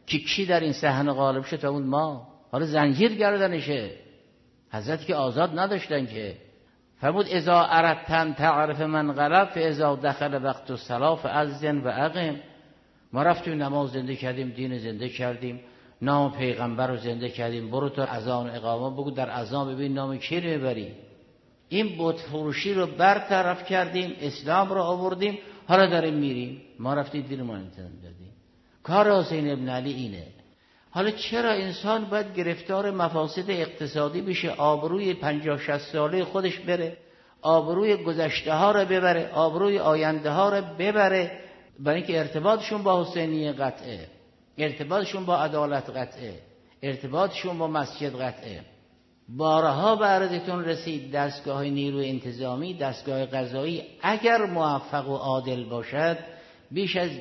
که کی در این صحنه غالب شد؟ اون ما. حالا زنجیر گردنشه. حضرت که آزاد نداشتن که. فرمود اذا اردتن تعرف من غلب فاذا دخل وقت الصلاه فاذن و اقم. ما رفتیم نماز زنده کردیم، دین زنده کردیم، نام پیغمبر رو زنده کردیم. برو تا اذان اقامه بگو در اذان ببین نام کی رو ببری. این بت فروشی رو برطرف کردیم، اسلام رو آوردیم، حالا داریم میریم. ما رفتیم دین ما انتظام دادیم. کار حسین ابن علی اینه. حالا چرا انسان باید گرفتار مفاسد اقتصادی بشه، آبروی 50-60 ساله خودش بره، آبروی گذشته ها رو ببره، آبروی آینده ها رو ببره؟ برای اینکه ارتباطشون با حسینیه قطعه، ارتباطشون با عدالت قطعه، ارتباطشون با مسجد قطعه. بارها به عرضتون رسید دستگاه نیروی انتظامی، دستگاه قضایی اگر موفق و عادل باشد بیش از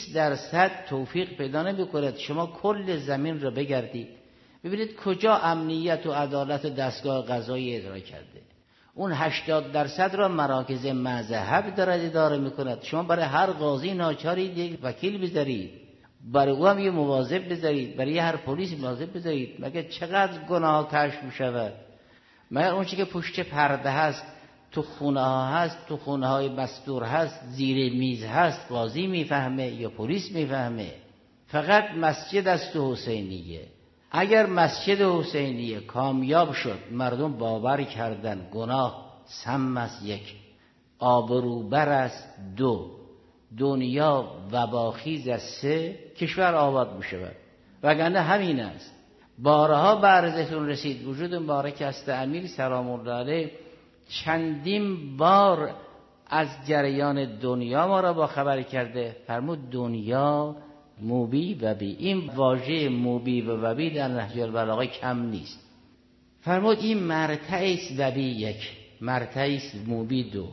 20% توفیق پیدا نمی‌کند. شما کل زمین رو بگردید ببینید کجا امنیت و عدالت دستگاه قضایی اجرا کرده. اون 80% را مراکز مذهب داره اداره می‌کند. شما برای هر قاضی ناچاری یک وکیل بذارید، برای او هم یه مواظب بذارید، برای هر پلیس مواظب بذارید. مگه چقدر گناه کشف می‌شود؟ مگر اون چیزی که پشت پرده هست، تو خونه ها هست، تو خونه های مستور هست، زیر میز هست، قاضی میفهمه یا پلیس میفهمه؟ فقط مسجد است و حسینیه. اگر مسجد حسینیه کامیاب شد، مردم باور کردن گناه سم است، یک آبروبر است، دو دنیا وباخیز است، سه کشور آباد میشود. وگرنه همین است. بارها به عرضتون رسید وجود مبارک است امیر سلام الله علیه چندین بار از جریان دنیا ما را با خبر کرده. فرمود دنیا موبی و بی. این واژه موبی و وبی در نهج البلاغه کم نیست. فرمود این مرتع است وبی یک، مرتع است موبی دو.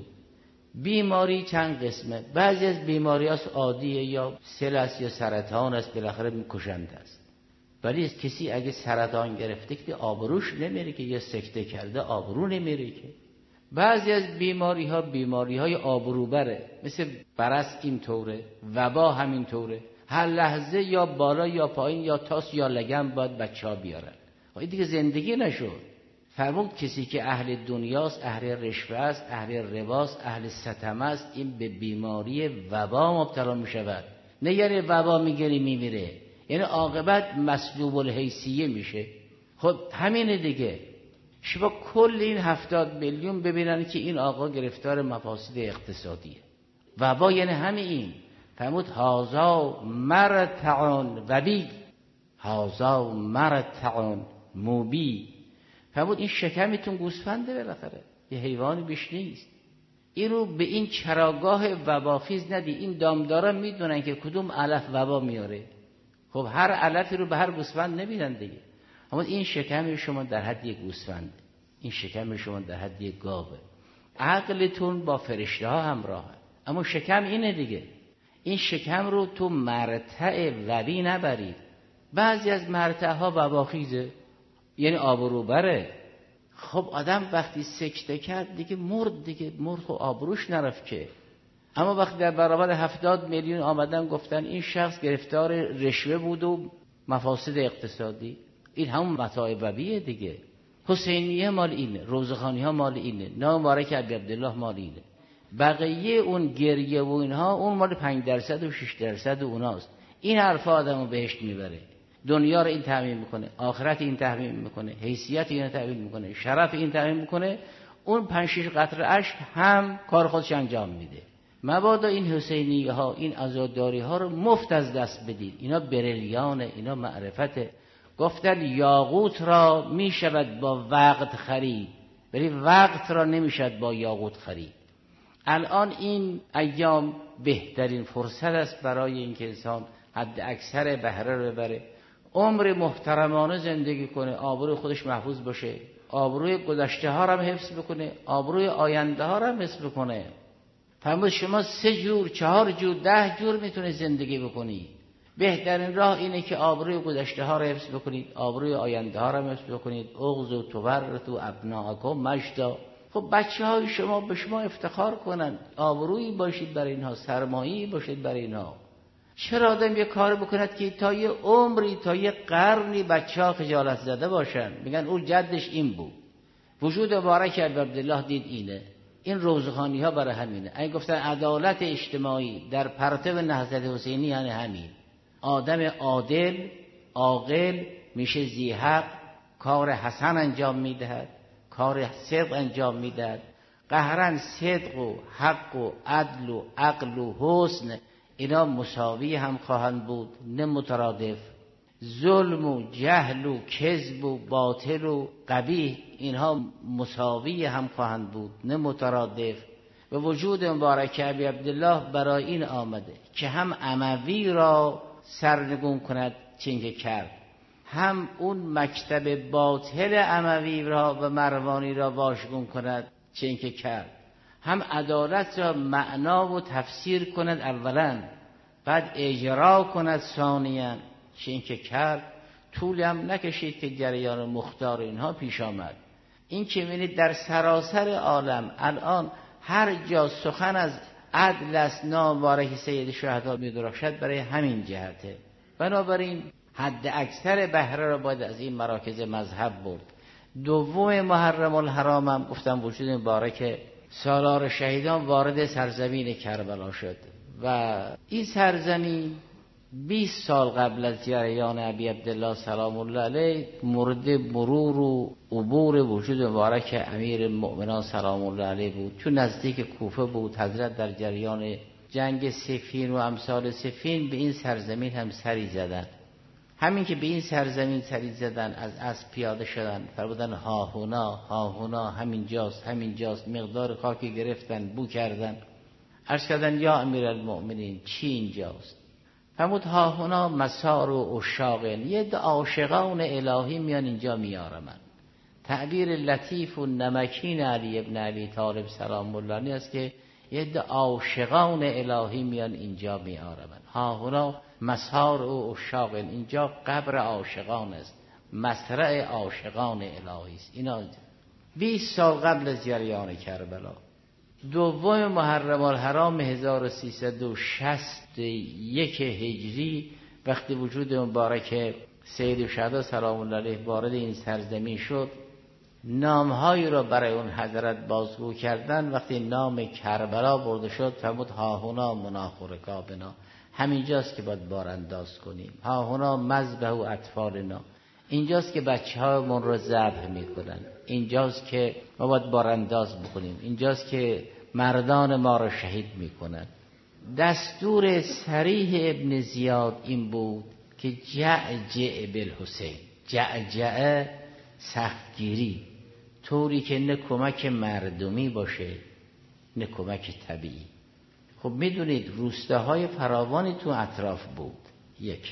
بیماری چند قسمه. بعضی از بیماری هاست عادیه، یا سل است یا سرطان است، بالاخره میکشنده است. ولی کسی اگه سرطان گرفته که آبروش نمیره که، یا سکته کرده آبرو نمیره که. بعضی از بیماری ها بیماری های آبروبره، مثل برس این طوره، وبا همین طوره. هر لحظه یا بالا یا پایین یا تاس یا لگم باید بچه ها بیارن. این دیگه زندگی نشد. فرمود کسی که اهل دنیاست، اهل رشوه است، اهل رباست، اهل ستم است، این به بیماری وبا مبتلا می شود. نه یعنی وبا میگیری میمیره، یعنی عاقبت مسلوب الحیثیه میشه. خب همینه دیگه. شما کل این 70 میلیون ببینن که این آقا گرفتار مفاسد اقتصادیه. وبا یعنی همین. فرمود هازا مرتعان وبی، هازا مرتعان موبی. فرمود این شکمتون گوسفنده بالاخره، یه حیوانی بیش نیست. این رو به این چراگاه وباخیز ندی. این دامدارا میدونن که کدوم علف وبا میاره. خب هر علفی رو به هر گوسفند نمیدن دیگه. اما این شکم شما در حد یک گوسفنده، این شکم شما در حد یک گاوه. عقلتون با فرشته ها همراهه، اما شکم اینه دیگه. این شکم رو تو مرتع وبی نبرید. بعضی از مرتع ها وباخیزه، یعنی آبروبره. خب آدم وقتی سکته کرد دیگه مرد، دیگه مرد، خب آبروش نرفت که. اما وقتی در برابر 70 میلیون آمدن گفتن این شخص گرفتار رشوه بود و مفاسد اقتصادی، این همون متاع وبیه دیگه. حسینیه مال اینه، روزخانی ها مال اینه، نام مبارک ابی عبدالله مال اینه. بقیه اون گریه و اینها اون مال 5% و 6% اوناست. این حرفا آدمو بهشت میبره. دنیا رو این تامین میکنه، آخرت این تامین میکنه، حیثیت این تامین میکنه، شرف این تامین میکنه. اون 5-6 قطره اشک هم کار خودش انجام میده. مبادا این حسینیه ها، این عزاداری ها رو مفت از دست بدید. اینا بریلیانه، اینا معرفته. گفتن یاقوت را میشود با وقت خرید، ولی وقت را نمیشود با یاقوت خرید. الان این ایام بهترین فرصت است برای اینکه انسان حد اکثر بهره رو ببره، عمر محترمانه زندگی کنه، آبروی خودش محفوظ باشه، آبروی گذشته ها رو حفظ بکنه، آبروی آینده ها رو حفظ بکنه. فرمود شما 3 جور 4 جور 10 جور میتونه زندگی بکنی. بهترین راه اینه که آبروی گذشته ها رو حفظ بکنید، آبروی آینده ها رو حفظ بکنید. اغزو تورثوا ابناءکم مجدا. خب بچه های شما به شما افتخار کنن، آبرویی باشید برای اینها، سرمایه‌ای باشید برای اینها. چرا آدم یه کار بکند که تا یه عمری، تا یه قرنی بچه ها خجالت زده باشن، میگن اون جدش این بود. وجود مبارک ابی عبدالله دین اینه. این روزخوانی ها برای همینه. این گفتن عدالت اجتماعی در پرتو نهضت حسینی یعنی همین. آدم عادل، عاقل میشه ذی حق، کار حسن انجام میدهد، کار صدق انجام میدهد. قهرن صدق و حق و عدل و عقل و حسن اینا مساوی هم خواهند بود، نه مترادف. ظلم و جهل و کذب و باطل و قبیح اینها مساوی هم خواهند بود، نه مترادف. و وجود مبارک ابی عبدالله برای این آمده که هم اموی را سرنگون کند چنین کرد، هم اون مکتب باطل اموی را و مروانی را واژگون کند چنین کرد، هم عدالت را معنا و تفسیر کند اولا، بعد اجرا کند ثانیاً چنین کرد. طول هم نکشید که جریان مختار اینها پیش آمد. این که می‌بینید در سراسر عالم الان هر جا سخن از عدل است، نام مبارک سید شهدا می‌درخشد برای همین جهته. بنابراین حد اکثر بهره را باید از این مراکز مذهب برد. دوم محرم الحرام هم گفتم وجود مبارک سالار شهیدان وارد سرزمین کربلا شد و این سرزمین 20 سال قبل از جریان ابی عبدالله سلام الله علیه مورد مرور و عبور وجود مبارک امیر المؤمنان سلام الله علیه بود، چون نزدیک کوفه بود. حضرت در جریان جنگ صفین و امثال صفین به این سرزمین هم سری زدن. همین که به این سرزمین سری زدن، از اسب پیاده شدن، فرمودن هاهونا همینجاست. مقدار خاکی گرفتن، بو کردن، عرض کردن یا امیر المؤمنین چی اینجاست؟ فرمود هاهونا مسار و عشاقن، یه عاشقان الهی میان اینجا میارمن. تعبیر لطیف و نمکین علی ابن ابی طالب سلام الله علیه است که یه عاشقان الهی میان اینجا میارمن. هاهونا مسار و عشاقن، اینجا قبر عاشقان است، مصرع عاشقان الهی است. اینا 20 سال قبل از جریان کربلا. دوم محرم الحرام 1361 هجری وقتی وجود مبارک سید الشهدا سلام الله علیه وارد این سرزمین شد، نامهایی را برای اون حضرت بازگو کردن. وقتی نام کربلا برده شد فرمود هاهونا مناخور کابنا، همینجاست که باید بارانداز کنیم. هاهونا مذبح و اطفالنا، اینجاست که بچه ها من رو ذبح میکنن، اینجاست که ما باید بارانداز بکنیم، اینجاست که مردان ما رو شهید میکنن. دستور صریح ابن زیاد این بود که جعجع بالحسین، جعجع سختگیری، طوری که نه کمک مردمی باشه نه کمک طبیعی. خب میدونید روستاهای فراوانی تو اطراف بود. یک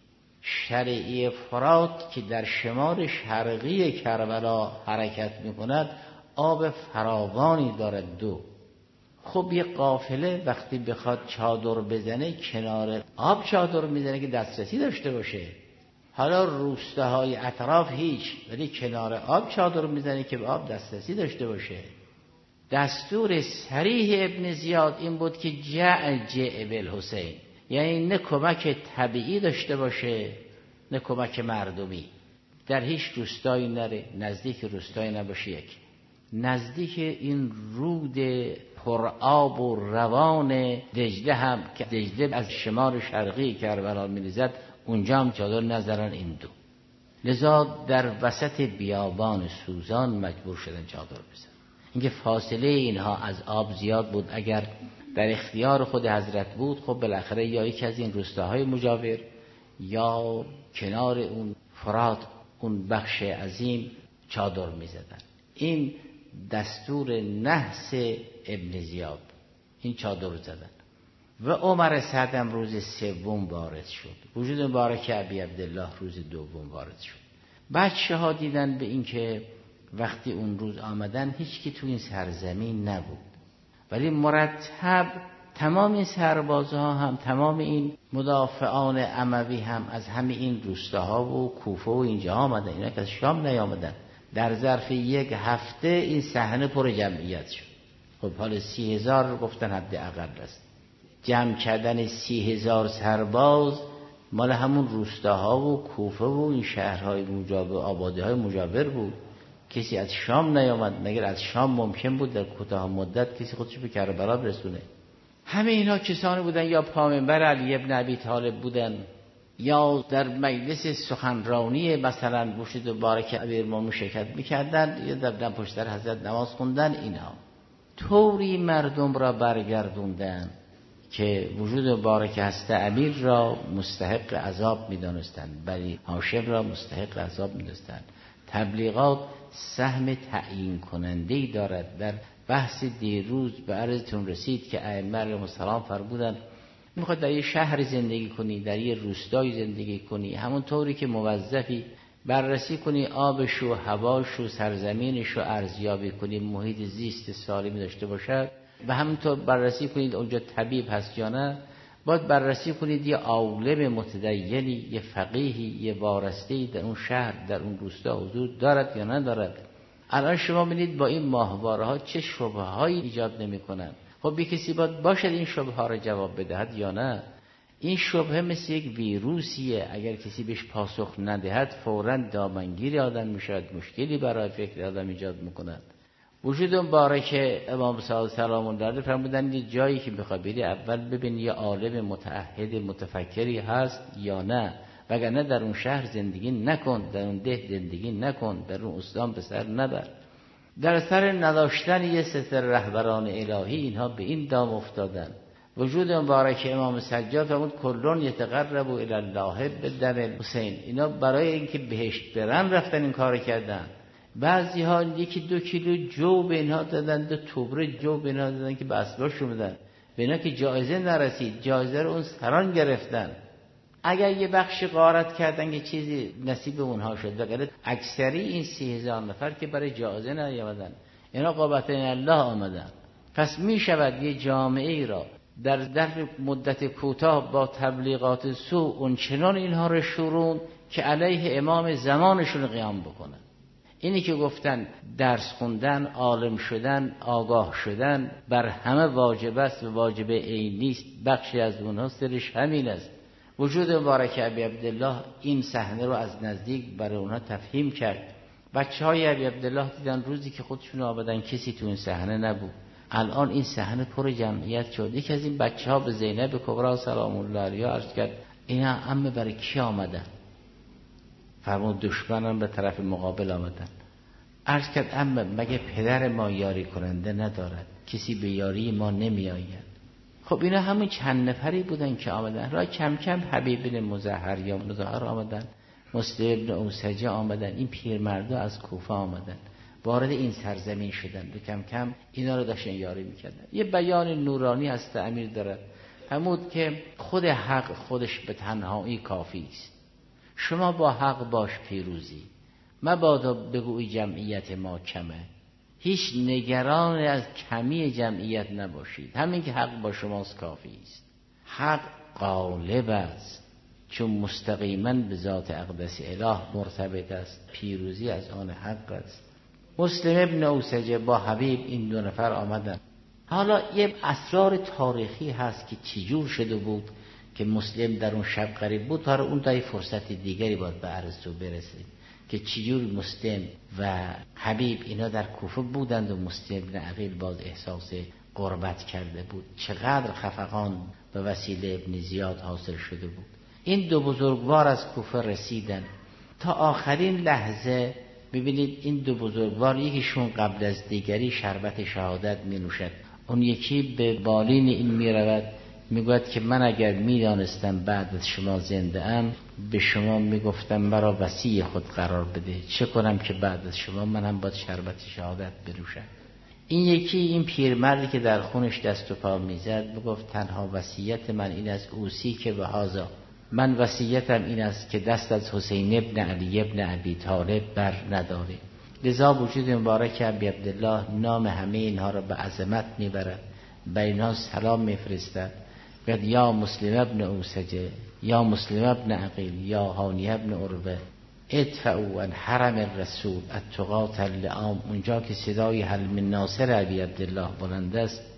شریعه فرات که در شمال شرقی کربلا حرکت میکند آب فراوانی دارد. دو خب یه قافله وقتی بخواد چادر بزنه کنار آب چادر میزنه که دسترسی داشته باشه. حالا روستاهای اطراف هیچ، ولی کنار آب چادر میزنه که به آب دسترسی داشته باشه. دستور صریح ابن زیاد این بود که جعجع بالحسین، یعنی نه کمک طبیعی داشته باشه نه کمک مردمی. در هیچ روستایی نره، نزدیک روستایی نباشه. یک نزدیک این رود پرآب و روان دجله هم که دجله از شمال شرقی کربلا می‌ریزد اونجا هم چادر نذارن. این دو لذا در وسط بیابان سوزان مجبور شدن چادر بزنن. اینکه فاصله اینها از آب زیاد بود، اگر در اختیار خود حضرت بود خب بالاخره یا یکی از این روستاهای مجاور یا کنار اون فرات اون بخش عظیم چادر می‌زدن. این دستور نحس ابن زیاد، این چادر زدن. و عمر سعدم روز سوم وارد شد، وجود مبارک ابی عبدالله روز دوم وارد شد. بچه ها دیدن به این که وقتی اون روز آمدن هیچ کی تو این سرزمین نبود، ولی مرتب تمام این سربازها هم تمام این مدافعان اموی هم از همه این روستاها و کوفه و اینجا آمدن، اینا که از شام نیامدن. در ظرف یک هفته این صحنه پر جمعیت شد. خب حال 30,000 گفتن حد اقل است. جمع کردن 30,000 سرباز مال همون روستاها و کوفه و این شهرهای مجاور، آبادی‌های مجاور بود. کسی از شام نیامد، مگر از شام ممکن بود در کوتاه مدت کسی خودش به کربلا برسونه؟ همه اینا کسانی بودن یا پامنبر علی ابن ابی طالب بودن، یا در مجلس سخنرانی مثلا مرشد مبارک امیرالمومنین شرکت میکردن، یا در پشت سر حضرت نماز خوندن. اینا طوری مردم را برگردوندن که وجود مبارک هسته امیر را مستحق عذاب میدانستند، بنی هاشم را مستحق عذاب میدانستند. تبلیغات سهم تعیین کننده‌ای دارد. در بحث دیروز به عرضتون رسید که ائمه علیهم السلام فرمودند میخواد در یه شهر زندگی کنی، در یه روستایی زندگی کنی، همون طوری که موظفی بررسی کنی آبش و هواش و سرزمینش رو ارزیابی کنی، محیط زیست سالمی داشته باشد، و همونطور بررسی کنید اونجا طبیب هست یا نه. باید بررسی کنید یه عالم متدینی، یه فقیهی، یه وارسته‌ای در اون شهر، در اون روستا حضور دارد یا ندارد. الان شما ببینید با این ماهواره ها چه شبهه هایی ایجاد نمی‌کنن. خب یه کسی باید باشد این شبهه ها رو جواب بدهد یا نه. این شبهه مثل یک ویروسیه، اگر کسی بهش پاسخ ندهد فوراً دامنگیر آدم میشد، مشکلی برای فکر آدم ایجاد می‌کند. وجود مبارک امام صادق سلام الله علیه فرمودن یه جایی که بخوای بری اول ببین یه عالم متعهد متفکری هست یا نه، وگرنه در اون شهر زندگی نکن، در اون ده زندگی نکن، در اون استان به سر نبر. در سر نداشتن یه ستر رهبران الهی اینها به این دام افتادن. وجود مبارک امام سجاد فرمود کلون یتقرب الی الله بدم الحسین. اینا برای اینکه بهشت برن رفتن این کارو کردن. بعضی ها 1-2 کیلو جو به اینها دادن، 2 توبره جو به اینها دادن که به اسباشون بدن، به اینا که جایزه نرسید، جایزه رو اون سران گرفتن. اگر یه بخشی غارت کردن که چیزی نصیب اونها شد، وگرنه اکثری این 30,000 نفر که برای جایزه نیامدن، اینا قربت الله آمدن. پس می شود یه جامعه ای را در مدت کوتاه با تبلیغات سو اونچنان اینها رو شورون که علیه امام زمانشون قیام بکنن. اینی که گفتن درس خوندن، عالم شدن، آگاه شدن بر همه واجب است و واجب عینی است، بخشی از اونها سرش همین است. وجود مبارک ابی عبدالله این صحنه رو از نزدیک برای اونها تفهیم کرد. بچهای ابی عبدالله دیدن روزی که خودشون آمدن کسی تو این صحنه نبود. الان این صحنه پر جمعیت شد. یکی از این بچه‌ها به زینب کبرا سلام الله علیها عرض کرد اینا عمه برای کی آمدن؟ فرمود دشمنان به طرف مقابل آمدن. عرض کرد عمه مگه پدر ما یاری کننده ندارد؟ کسی به یاری ما نمی آید. خب اینا همون چند نفری بودن که آمدن. را کم کم حبیب بن مظهر یا مظهر آمدن، مسلم بن اوسجه آمدن، این پیرمردا از کوفه آمدن، وارد این سرزمین شدن و کم کم اینا رو داشتن یاری میکردن. یه بیان نورانی هست امیر داره فرمود که خود حق خودش به تنهایی کافی است. شما با حق باش پیروزی، مبادا بگوی جمعیت ما کمه. هیچ نگران از کمی جمعیت نباشید، همین که حق با شماست کافی است. حق غالب است چون مستقیما به ذات اقدس اله مرتبط است. پیروزی از آن حق است. مسلم ابن اوسجه با حبیب این 2 نفر آمدن. حالا یه اسرار تاریخی هست که چجور شده بود که مسلم در اون شب غریب بود. تا اون تا فرصت دیگری باید به عرض تو برسید که چجور مسلم و حبیب اینا در کوفه بودند و مسلم ابن عقیل باز احساس غربت کرده بود. چقدر خفقان به وسیله ابن زیاد حاصل شده بود. این 2 بزرگوار از کوفه رسیدن تا آخرین لحظه. ببینید این 2 بزرگوار یکیشون قبل از دیگری شربت شهادت می نوشد، اون یکی به بالین این می رود می گوید که من اگر می دانستم بعد از شما زنده ام به شما می گفتم مرا وصی خود قرار بده، چه کنم که بعد از شما من هم باید شربت شهادت بنوشم. این یکی این پیرمردی که در خونش دست و پا می زد می گفت تنها وصیت من این از اوسی که به هازا، من وصیتم این است که دست از حسین ابن علی ابن ابی طالب بر نداره. لذا وجود مبارک ابی عبدالله نام همه اینها را به عظمت میبرد، به اینها سلام میفرستد. گفت یا مسلم ابن اوسجه، یا مسلم ابن عقیل، یا هانی ابن عروه، ادفعوا عن حرم الرسول التقاة اللئام. اونجا که صدای حل من ناصر ابی عبدالله بلند است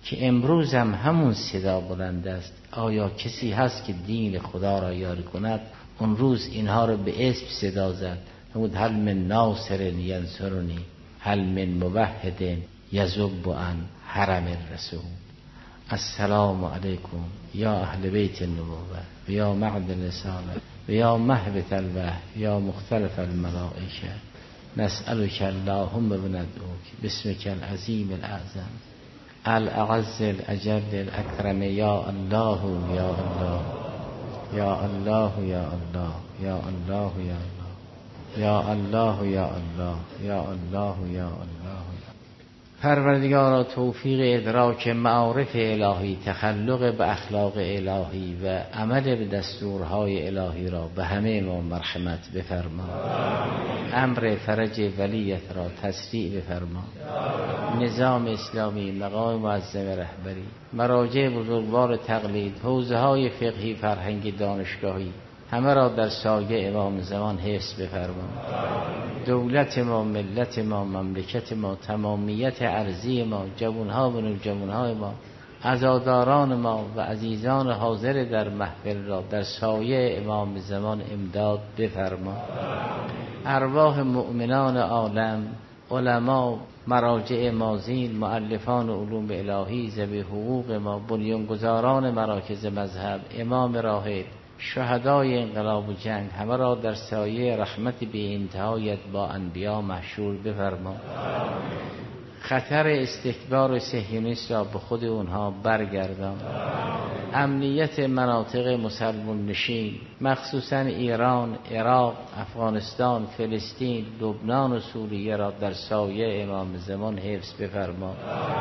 که امروز هم همون صدا بلند است. آیا کسی هست که دین خدا را یاری کند؟ اون روز اینها رو به اسم صدا زد، بود هل من ناصر ینصرنی هل من موحد یذب عن حرم الرسول. السلام علیکم یا اهل بیت النبوة و یا معدن رسالة و یا مهبط الوحی یا مختلف الملائکه، نسألك اللهم بندعوك باسمك العظیم الاعظم الاعز الاجل الاکرم یا الله یا الله یا الله یا الله یا الله یا الله یا الله یا الله یا الله. پروردگارا توفیق ادراک معارف الهی، تخلق به اخلاق الهی و عمل به دستورهای الهی را به همه ما مرحمت بفرما. امر فرج ولیت را تسریع بفرما. نظام اسلامی، مقام معظم رهبری، مراجع بزرگوار تقلید، حوزه های فقهی، فرهنگی، دانشگاهی، همه را در سایه امام زمان حفظ بفرما. دولت ما، ملت ما، مملکت ما، تمامیت ارضی ما، جوانها و نوجوانهای ما، عزاداران ما و عزیزان حاضر در محفل را در سایه امام زمان امداد بفرما. ارواح مؤمنان عالم، علما، مراجع مازین، مؤلفان علوم الهی، ذوی حقوق ما، بنیانگذاران مراکز مذهب، امام راحل، شهدای انقلاب و جنگ، همه را در سایه رحمت بی انتهایت با انبیا محشور بفرما. خطر استکبار و صهیونیست را به خود اونها برگردان. امنیت مناطق مسلمان نشین، مخصوصا ایران، عراق، افغانستان، فلسطین، لبنان و سوریه را در سایه امام زمان حفظ بفرما.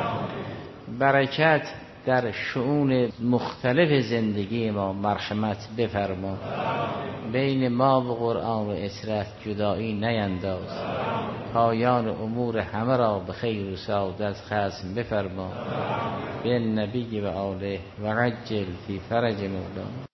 برکت در شؤون مختلف زندگی ما مرحمت بفرما. بین ما و قرآن و اسرت جدایی نینداز. پایان امور همه را به خیر و سعادت ختم بفرما. به نبی و آله و عجل فی فرج مولانا.